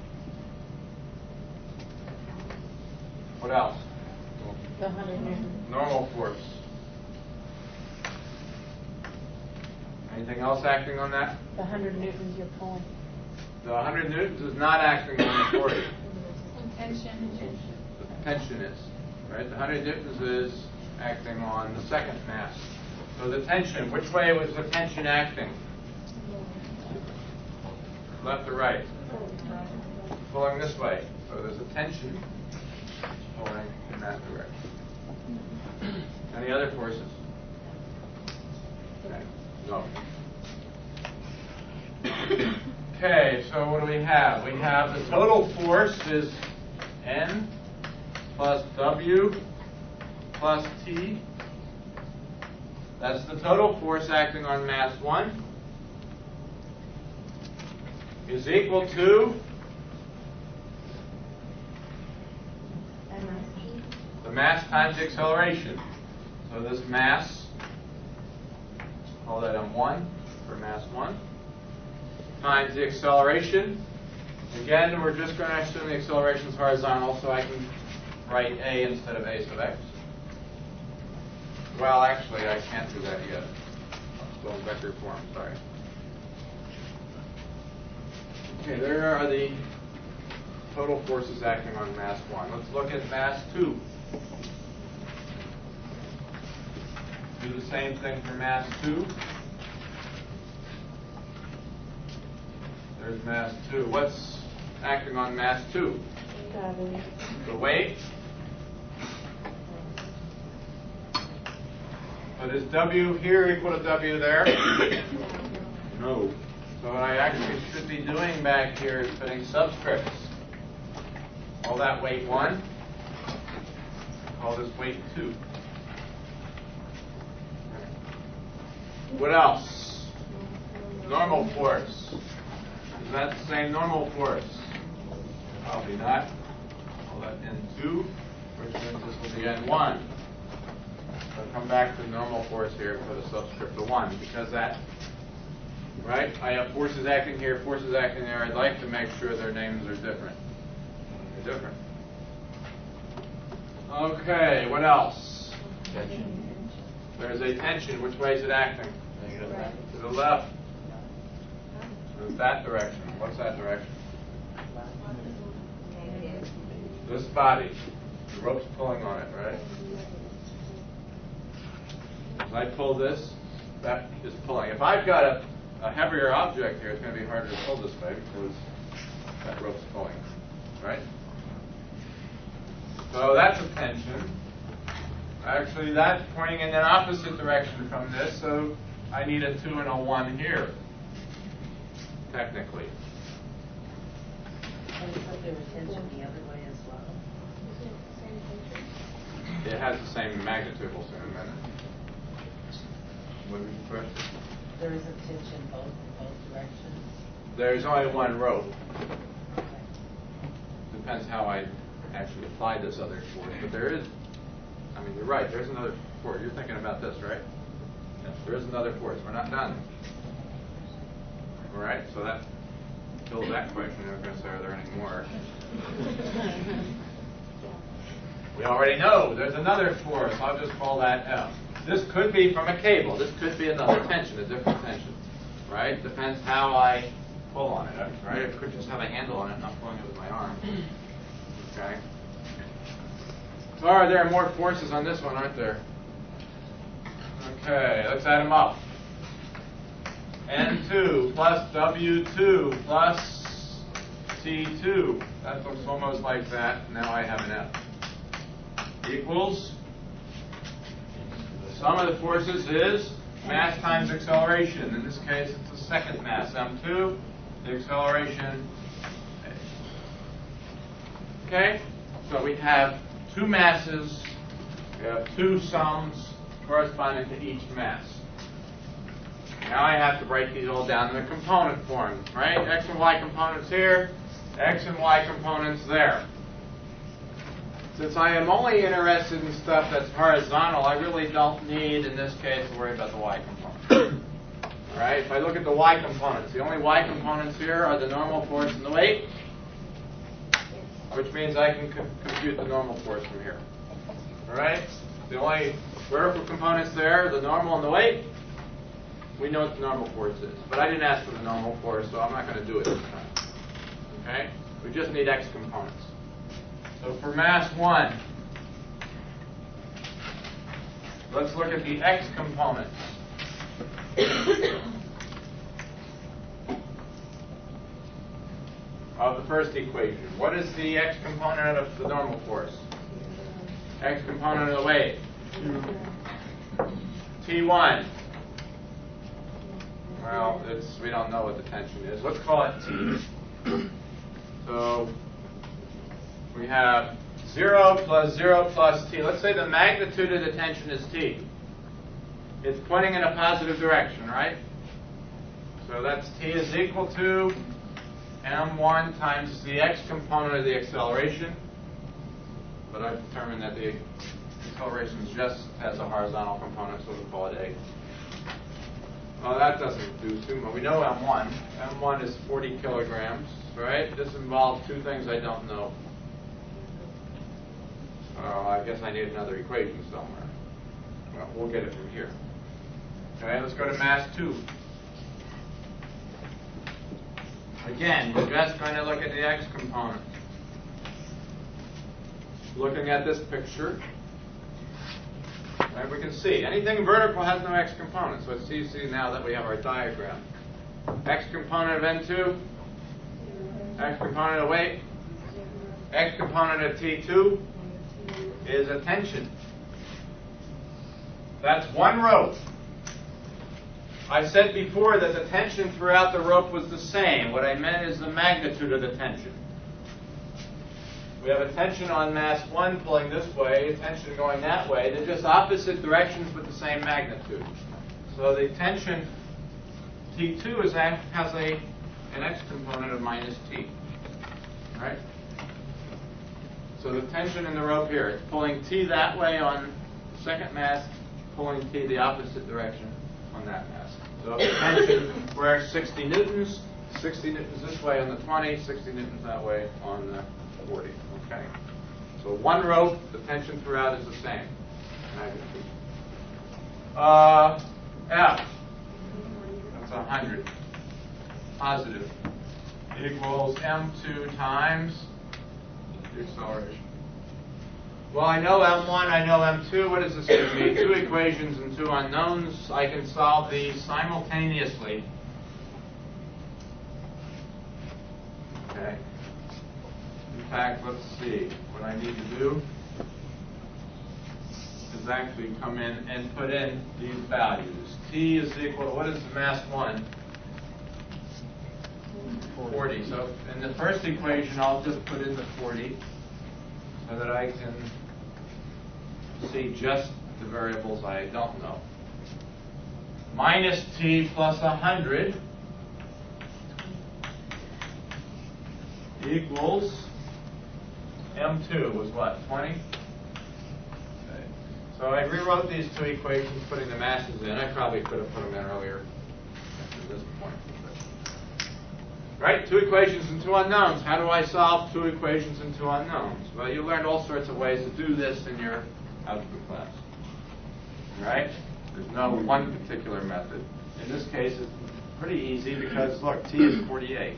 What else? The hundred newton. Normal force. Anything else acting on that? The hundred newtons you're pulling. The one hundred newtons is not acting on the forty. Tension. The tension is. Right? The one hundred newtons is acting on the second mass. So the tension, which way was the tension acting? Left or right? Pulling this way. So there's a tension pulling in that direction. Any other forces? Okay. No. Okay, so what do we have? We have the total force is N plus W plus T. That's the total force acting on mass one. Is equal to the mass times the acceleration. So this mass, call that M one for mass one, times the acceleration. Again, we're just going to assume the acceleration is horizontal, so I can write A instead of A sub x. Well, actually, I can't do that yet. I'm still in vector form, sorry. Okay, there are the total forces acting on mass one. Let's look at mass two. Do the same thing for mass two. There's mass two. What's acting on mass two? Gravity. The weight. But is W here equal to W there? No. So what I actually should be doing back here is putting subscripts. Call that weight one. Call this weight two. What else? Normal force. Is that the same normal force? Probably not. Call that N two, which means this will be N one. So come back to normal force here and put a subscript to one, because that, right? I have forces acting here, forces acting there. I'd like to make sure their names are different. They're different. Okay, what else? Tension. There's a tension. Which way is it acting? To the left. It's that direction. What's that direction? This body. The rope's pulling on it, right? If I pull this, that is pulling. If I've got a, a heavier object here, it's going to be harder to pull this way because that rope's pulling, right? So that's a tension. Actually, that's pointing in an opposite direction from this, so I need a two and a one here, technically. And so there was tension the other way as well. It has the same magnitude, we'll see in a minute. What was your question? There is a tension both both directions. There's only one rope. Okay. Depends how I actually apply this other force, but there is, I mean, you're right, there's another force. You're thinking about this, right? Yes, there is another force. We're not done. All right, so that fills that question. I was going to say, are there any more? We already know there's another force. I'll just call that F. This could be from a cable. This could be another tension, a different tension, right? Depends how I pull on it, right? It could just have a handle on it, not pulling it with my arm. Okay. Or there are more forces on this one, aren't there? Okay, let's add them up. N two plus W two plus T two. That looks almost like that. Now I have an F. Equals, the sum of the forces is mass times acceleration. In this case, it's the second mass, M two, the acceleration, A. Okay? So we have two masses, we have two sums corresponding to each mass. Now I have to break these all down in the component form, right? X and Y components here, X and Y components there. Since I am only interested in stuff that's horizontal, I really don't need, in this case, to worry about the y component. All right, if I look at the y components, the only y components here are the normal force and the weight, which means I can co compute the normal force from here. All right, the only vertical components there are the normal and the weight. We know what the normal force is, but I didn't ask for the normal force, so I'm not going to do it this time. Okay, we just need x components. So for mass one, let's look at the x components. Of the first equation. What is the x component of the normal force? X component of the weight? T one. Well, it's, we don't know what the tension is. Let's call it T. So we have zero plus zero plus T. Let's say the magnitude of the tension is T. It's pointing in a positive direction, right? So that's T is equal to m one times the x component of the acceleration. But I've determined that the acceleration just has a horizontal component, so we'll call it A. Well, that doesn't do too much. We know m one. m one is forty kilograms, right? This involves two things I don't know. Oh, I guess I need another equation somewhere. Well, we'll get it from here. Okay, let's go to mass two. Again, we're just going to look at the x component. Looking at this picture, right, we can see anything vertical has no x component. So it's easy now that we have our diagram. X component of N two, x component of weight, x component of T two is a tension. That's one rope. I said before that the tension throughout the rope was the same. What I meant is the magnitude of the tension. We have a tension on mass one pulling this way, a tension going that way. They're just opposite directions but the same magnitude. So the tension T two is a, has a, an x component of minus T. Right? So the tension in the rope here, it's pulling T that way on the second mass, pulling T the opposite direction on that mass. So if the tension were sixty newtons, sixty newtons this way on the twenty, sixty newtons that way on the forty. Okay. So one rope, the tension throughout is the same magnitude. Uh, F, that's one hundred. Positive. Equals m two times the acceleration. Well, I know m one, I know m two. What does this give me? Two equations and two unknowns. I can solve these simultaneously. Okay. In fact, let's see. What I need to do is actually come in and put in these values. T is equal to, what is the mass one? forty. So in the first equation, I'll just put in the forty so that I can see just the variables I don't know. Minus T plus one hundred equals m two was what, twenty? Okay. So I rewrote these two equations, putting the masses in. I probably could have put them in earlier at this point. Right? Two equations and two unknowns. How do I solve two equations and two unknowns? Well, you learned all sorts of ways to do this in your algebra class. Right? There's no one particular method. In this case, it's pretty easy because, look, T is forty-eight.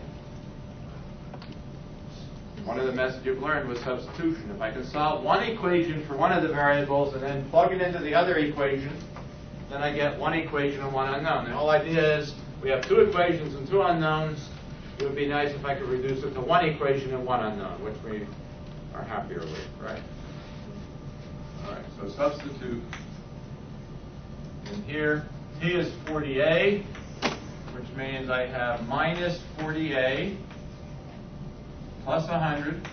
One of the methods you've learned was substitution. If I can solve one equation for one of the variables and then plug it into the other equation, then I get one equation and one unknown. The whole idea is we have two equations and two unknowns. It would be nice if I could reduce it to one equation and one unknown, which we are happier with, right? All right, so substitute in here. T is forty A, which means I have minus forty A plus one hundred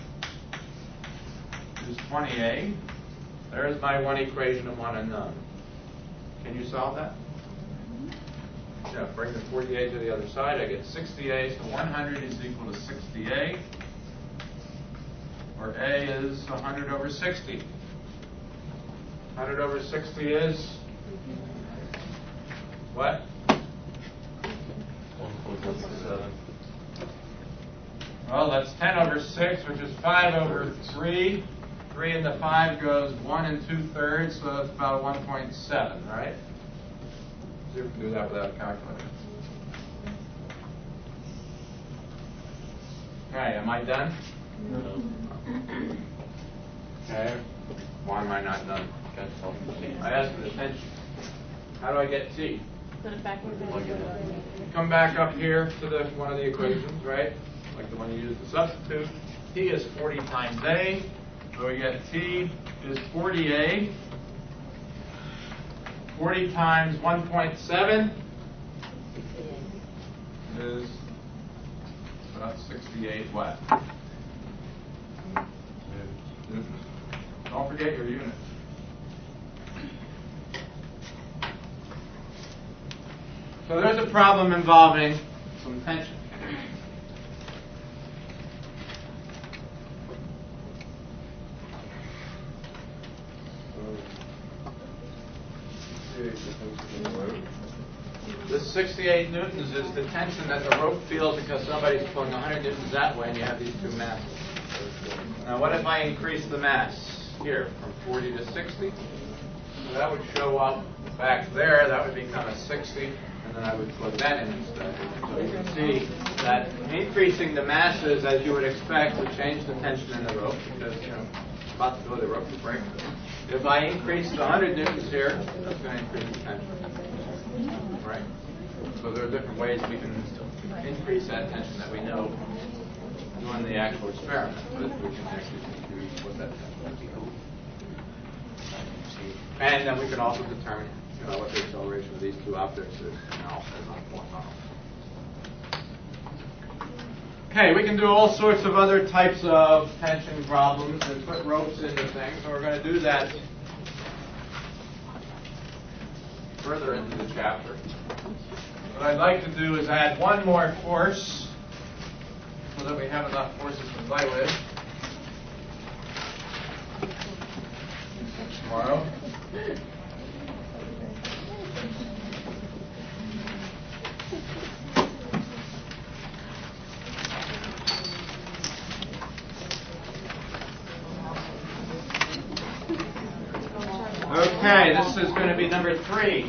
is twenty A. There's my one equation and one unknown. Can you solve that? Yeah, bring the forty A to the other side. I get sixty A, so one hundred is equal to sixty A. or A is one hundred over sixty. one hundred over sixty is what? one point seven. Well, that's ten over six, which is five over three. three into five goes one and two thirds, so that's about one point seven, right? See if we can do that without a calculator. Okay, am I done? No. Okay. Why am I not done? I asked for the tension. How do I get T? Put it back in the Come back up here to the one of the equations, right? Like the one you used to substitute. T is forty times A. So we get T is forty A. forty times one point seven is about sixty-eight what? Newtons. Don't forget your units. So there's a problem involving some tension. This sixty-eight newtons is the tension that the rope feels because somebody's pulling one hundred newtons that way and you have these two masses. Now what if I increase the mass here from forty to sixty? So that would show up back there, that would become a sixty, and then I would plug that in instead. So you can see that increasing the masses, as you would expect, would change the tension in the rope because, you know, it's about to go, the rope will break. If I increase the one hundred newtons here, that's going to increase the tension. Right? So there are different ways we can increase that tension that we know doing the actual experiment, but we can actually do what that tension would be. And then we can also determine, you know, what the acceleration of these two objects is. Now, okay, we can do all sorts of other types of tension problems and put ropes into things, and we're going to do that further into the chapter. What I'd like to do is add one more force so that we have enough forces to play with tomorrow. Okay, this is going to be number three.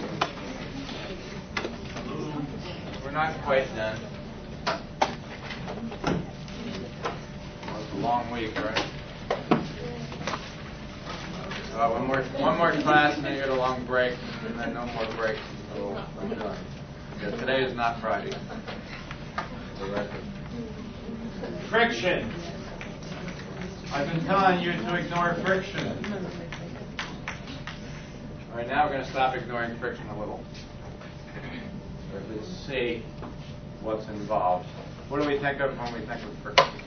We're not quite done. Well, it's a long week, right? Uh, one more, one more class, and then you get a long break, and then no more breaks until I'm done. Yeah, today is not Friday. The record. Friction. I've been telling you to ignore friction. All right, now we're going to stop ignoring friction a little. Or at least see what's involved. What do we think of when we think of friction?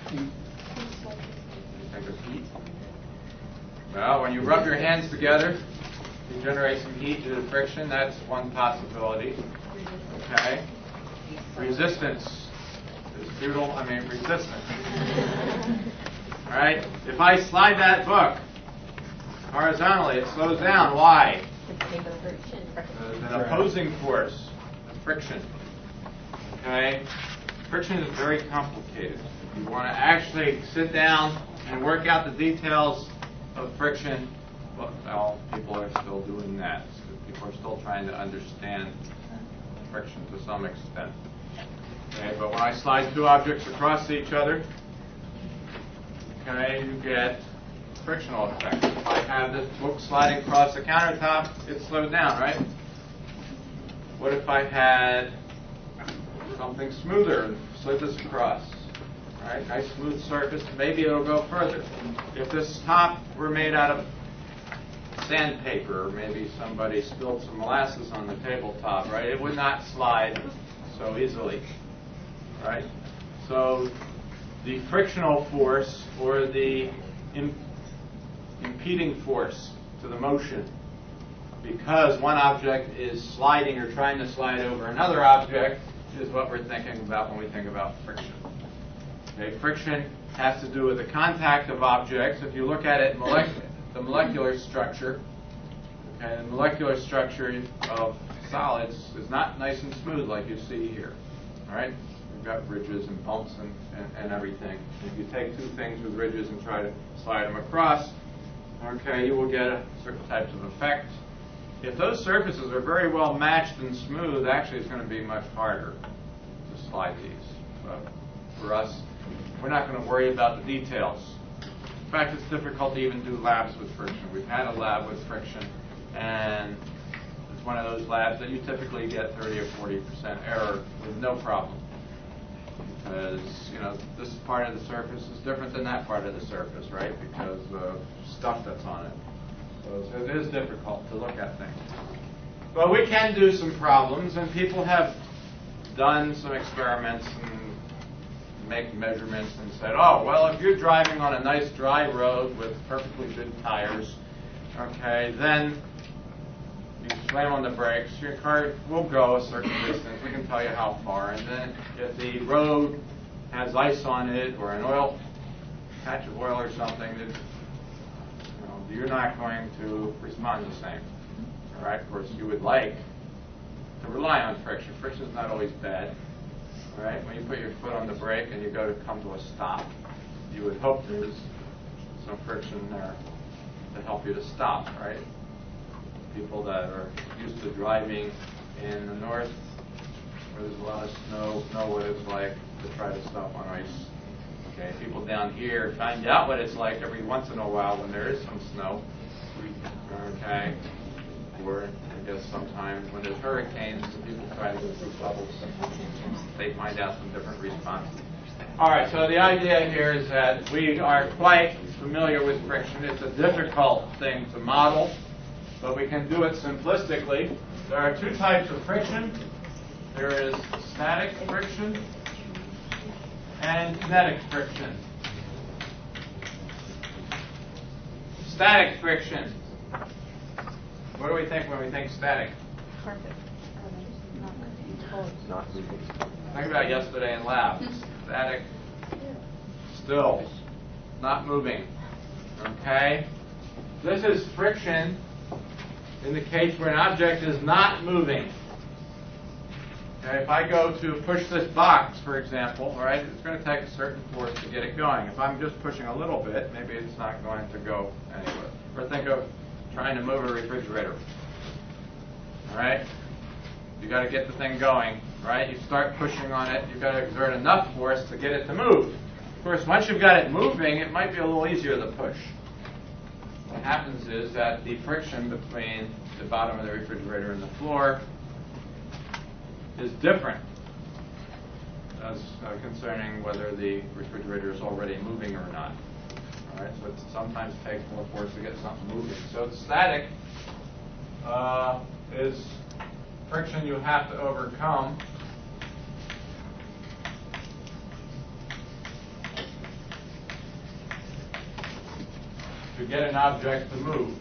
We think of heat. Well, when you rub your hands together, you generate some heat due to friction. That's one possibility. Okay. Resistance is futile. I mean, resistance. All right. If I slide that book horizontally, it slows down. Why? There's an opposing force, friction. Okay? Friction is very complicated. You want to actually sit down and work out the details of friction. Well, people are still doing that. People are still trying to understand friction to some extent. Okay, but when I slide two objects across each other, okay, you get frictional effect. If I have this book sliding across the countertop, it's slowed down, right? What if I had something smoother and slid this across? Right? Nice smooth surface, maybe it'll go further. If this top were made out of sandpaper, or maybe somebody spilled some molasses on the tabletop, right? It would not slide so easily, right? So the frictional force or the im- impeding force to the motion, because one object is sliding or trying to slide over another object, is what we're thinking about when we think about friction. Okay, friction has to do with the contact of objects. If you look at it, molec- the molecular structure, okay, the molecular structure of solids is not nice and smooth like you see here. All right, you've got ridges and bumps and, and, and everything. If you take two things with ridges and try to slide them across, okay, you will get a certain types of effects. If those surfaces are very well matched and smooth, actually it's going to be much harder to slide these. But for us, we're not going to worry about the details. In fact, it's difficult to even do labs with friction. We've had a lab with friction, and it's one of those labs that you typically get thirty or forty percent error with no problem. Because, you know, this part of the surface is different than that part of the surface, right? Because of stuff that's on it. So it is difficult to look at things. But we can do some problems, and people have done some experiments and make measurements and said, oh, well, if you're driving on a nice dry road with perfectly good tires, okay, then you slam on the brakes, your car will go a certain distance. We can tell you how far. And then if the road has ice on it or an oil, patch of oil or something, it, you know, you're not going to respond the same. All right, of course, you would like to rely on friction. Friction is not always bad. All right, when you put your foot on the brake and you go to come to a stop, you would hope there's some friction there to help you to stop, right? People that are used to driving in the north where there's a lot of snow know what it's like to try to stop on ice. Okay, people down here find out what it's like every once in a while when there is some snow. Okay, or I guess sometimes when there's hurricanes, people try to go through bubbles. They find out some different responses. All right, so the idea here is that we are quite familiar with friction. It's a difficult thing to model, but we can do it simplistically. There are two types of friction. There is static friction and kinetic friction. Static friction. What do we think when we think static? Perfect. Not moving. Think about yesterday in lab. Static, still, not moving. Okay? This is friction in the case where an object is not moving. Okay, if I go to push this box, for example, all right, it's going to take a certain force to get it going. If I'm just pushing a little bit, maybe it's not going to go anywhere. Or think of trying to move a refrigerator. All right? You got to get the thing going, right? You start pushing on it. You've got to exert enough force to get it to move. Of course, once you've got it moving, it might be a little easier to push. What happens is that the friction between the bottom of the refrigerator and the floor is different as uh, concerning whether the refrigerator is already moving or not. All right, so it sometimes takes more force to get something moving. So the static uh, is friction you have to overcome to get an object to move.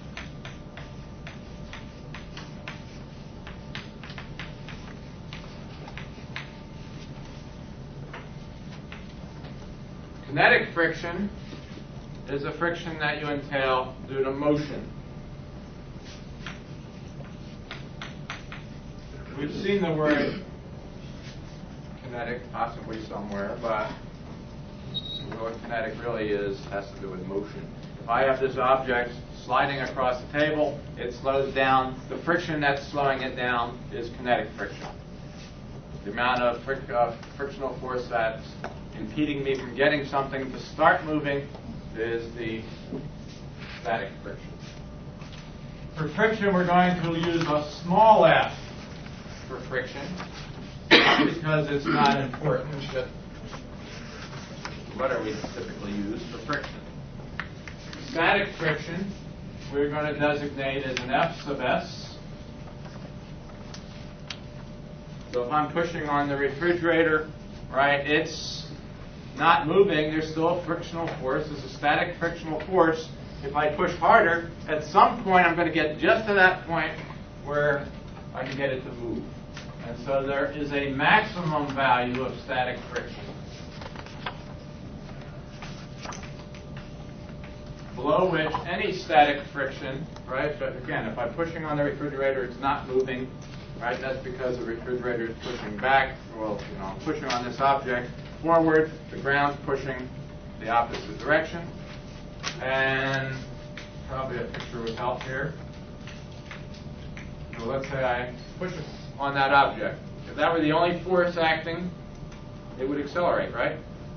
Kinetic friction is a friction that you entail due to motion. We've seen the word kinetic possibly somewhere, but what kinetic really is has to do with motion. If I have this object sliding across the table, it slows down. The friction that's slowing it down is kinetic friction. The amount of fric- uh, frictional force that's impeding me from getting something to start moving is the static friction. For friction, we're going to use a small f for friction, because it's not important, but what are we typically use for friction? Static friction, we're going to designate as an F sub s. So if I'm pushing on the refrigerator, right, it's not moving, there's still a frictional force. There's a static frictional force. If I push harder, at some point I'm going to get just to that point where I can get it to move. And so there is a maximum value of static friction. below which any static friction, right? But again, if I'm pushing on the refrigerator, it's not moving, right? That's because the refrigerator is pushing back. Well, you know, I'm pushing on this object forward. The ground's pushing the opposite direction. And probably a picture would help here. So let's say I push on that object. If that were the only force acting, it would accelerate, right?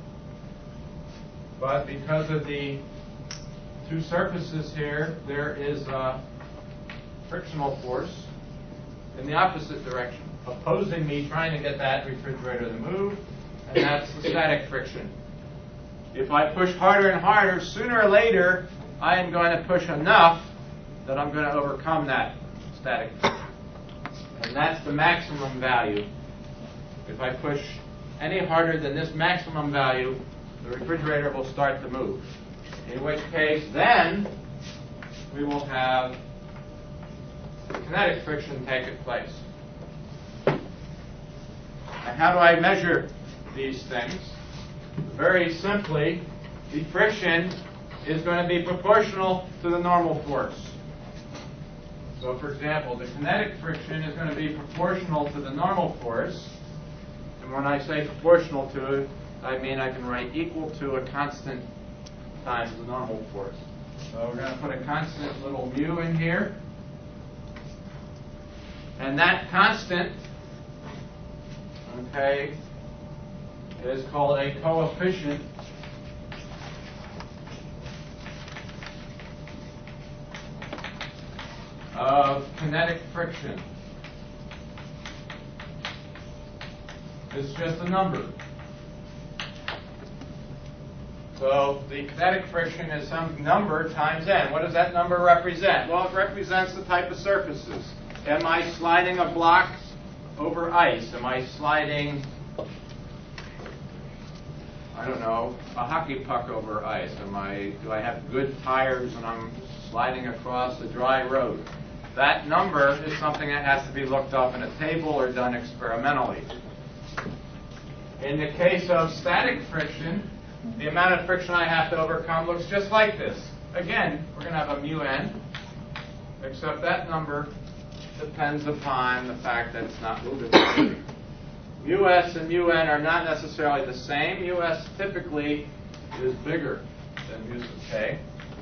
But because of the two surfaces here, there is a frictional force in the opposite direction, opposing me trying to get that refrigerator to move, and that's the static friction. If I push harder and harder, sooner or later, I am going to push enough that I'm going to overcome that static friction. And that's the maximum value. If I push any harder than this maximum value, the refrigerator will start to move. In which case, then, we will have kinetic friction take place. And how do I measure these things? Very simply, the friction is going to be proportional to the normal force. So, for example, the kinetic friction is going to be proportional to the normal force. And when I say proportional to it, I mean I can write equal to a constant times the normal force. So we're going to put a constant little mu in here. And that constant, okay, is called a coefficient of kinetic friction. It's just a number. So the kinetic friction is some number times n. What does that number represent? Well, it represents the type of surfaces. Am I sliding a block over ice? Am I sliding, I don't know, a hockey puck over ice? Am I, do I have good tires and I'm sliding across a dry road? That number is something that has to be looked up in a table or done experimentally. In the case of static friction, the amount of friction I have to overcome looks just like this. Again, we're going to have a mu n, except that number depends upon the fact that it's not moving. Mu s and mu n are not necessarily the same. Mu s typically is bigger than mu sub k.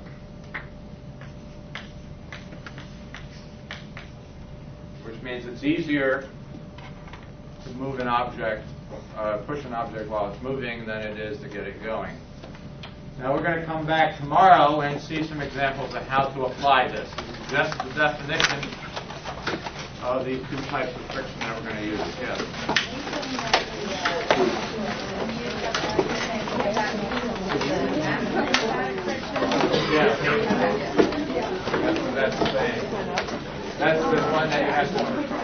Which means it's easier to move an object, uh, push an object while it's moving than it is to get it going. Now we're going to come back tomorrow and see some examples of how to apply this. This is just the definition of these two types of friction that we're going to use. Yes. Yeah. That's what that's saying. That's the one that you have to overcome.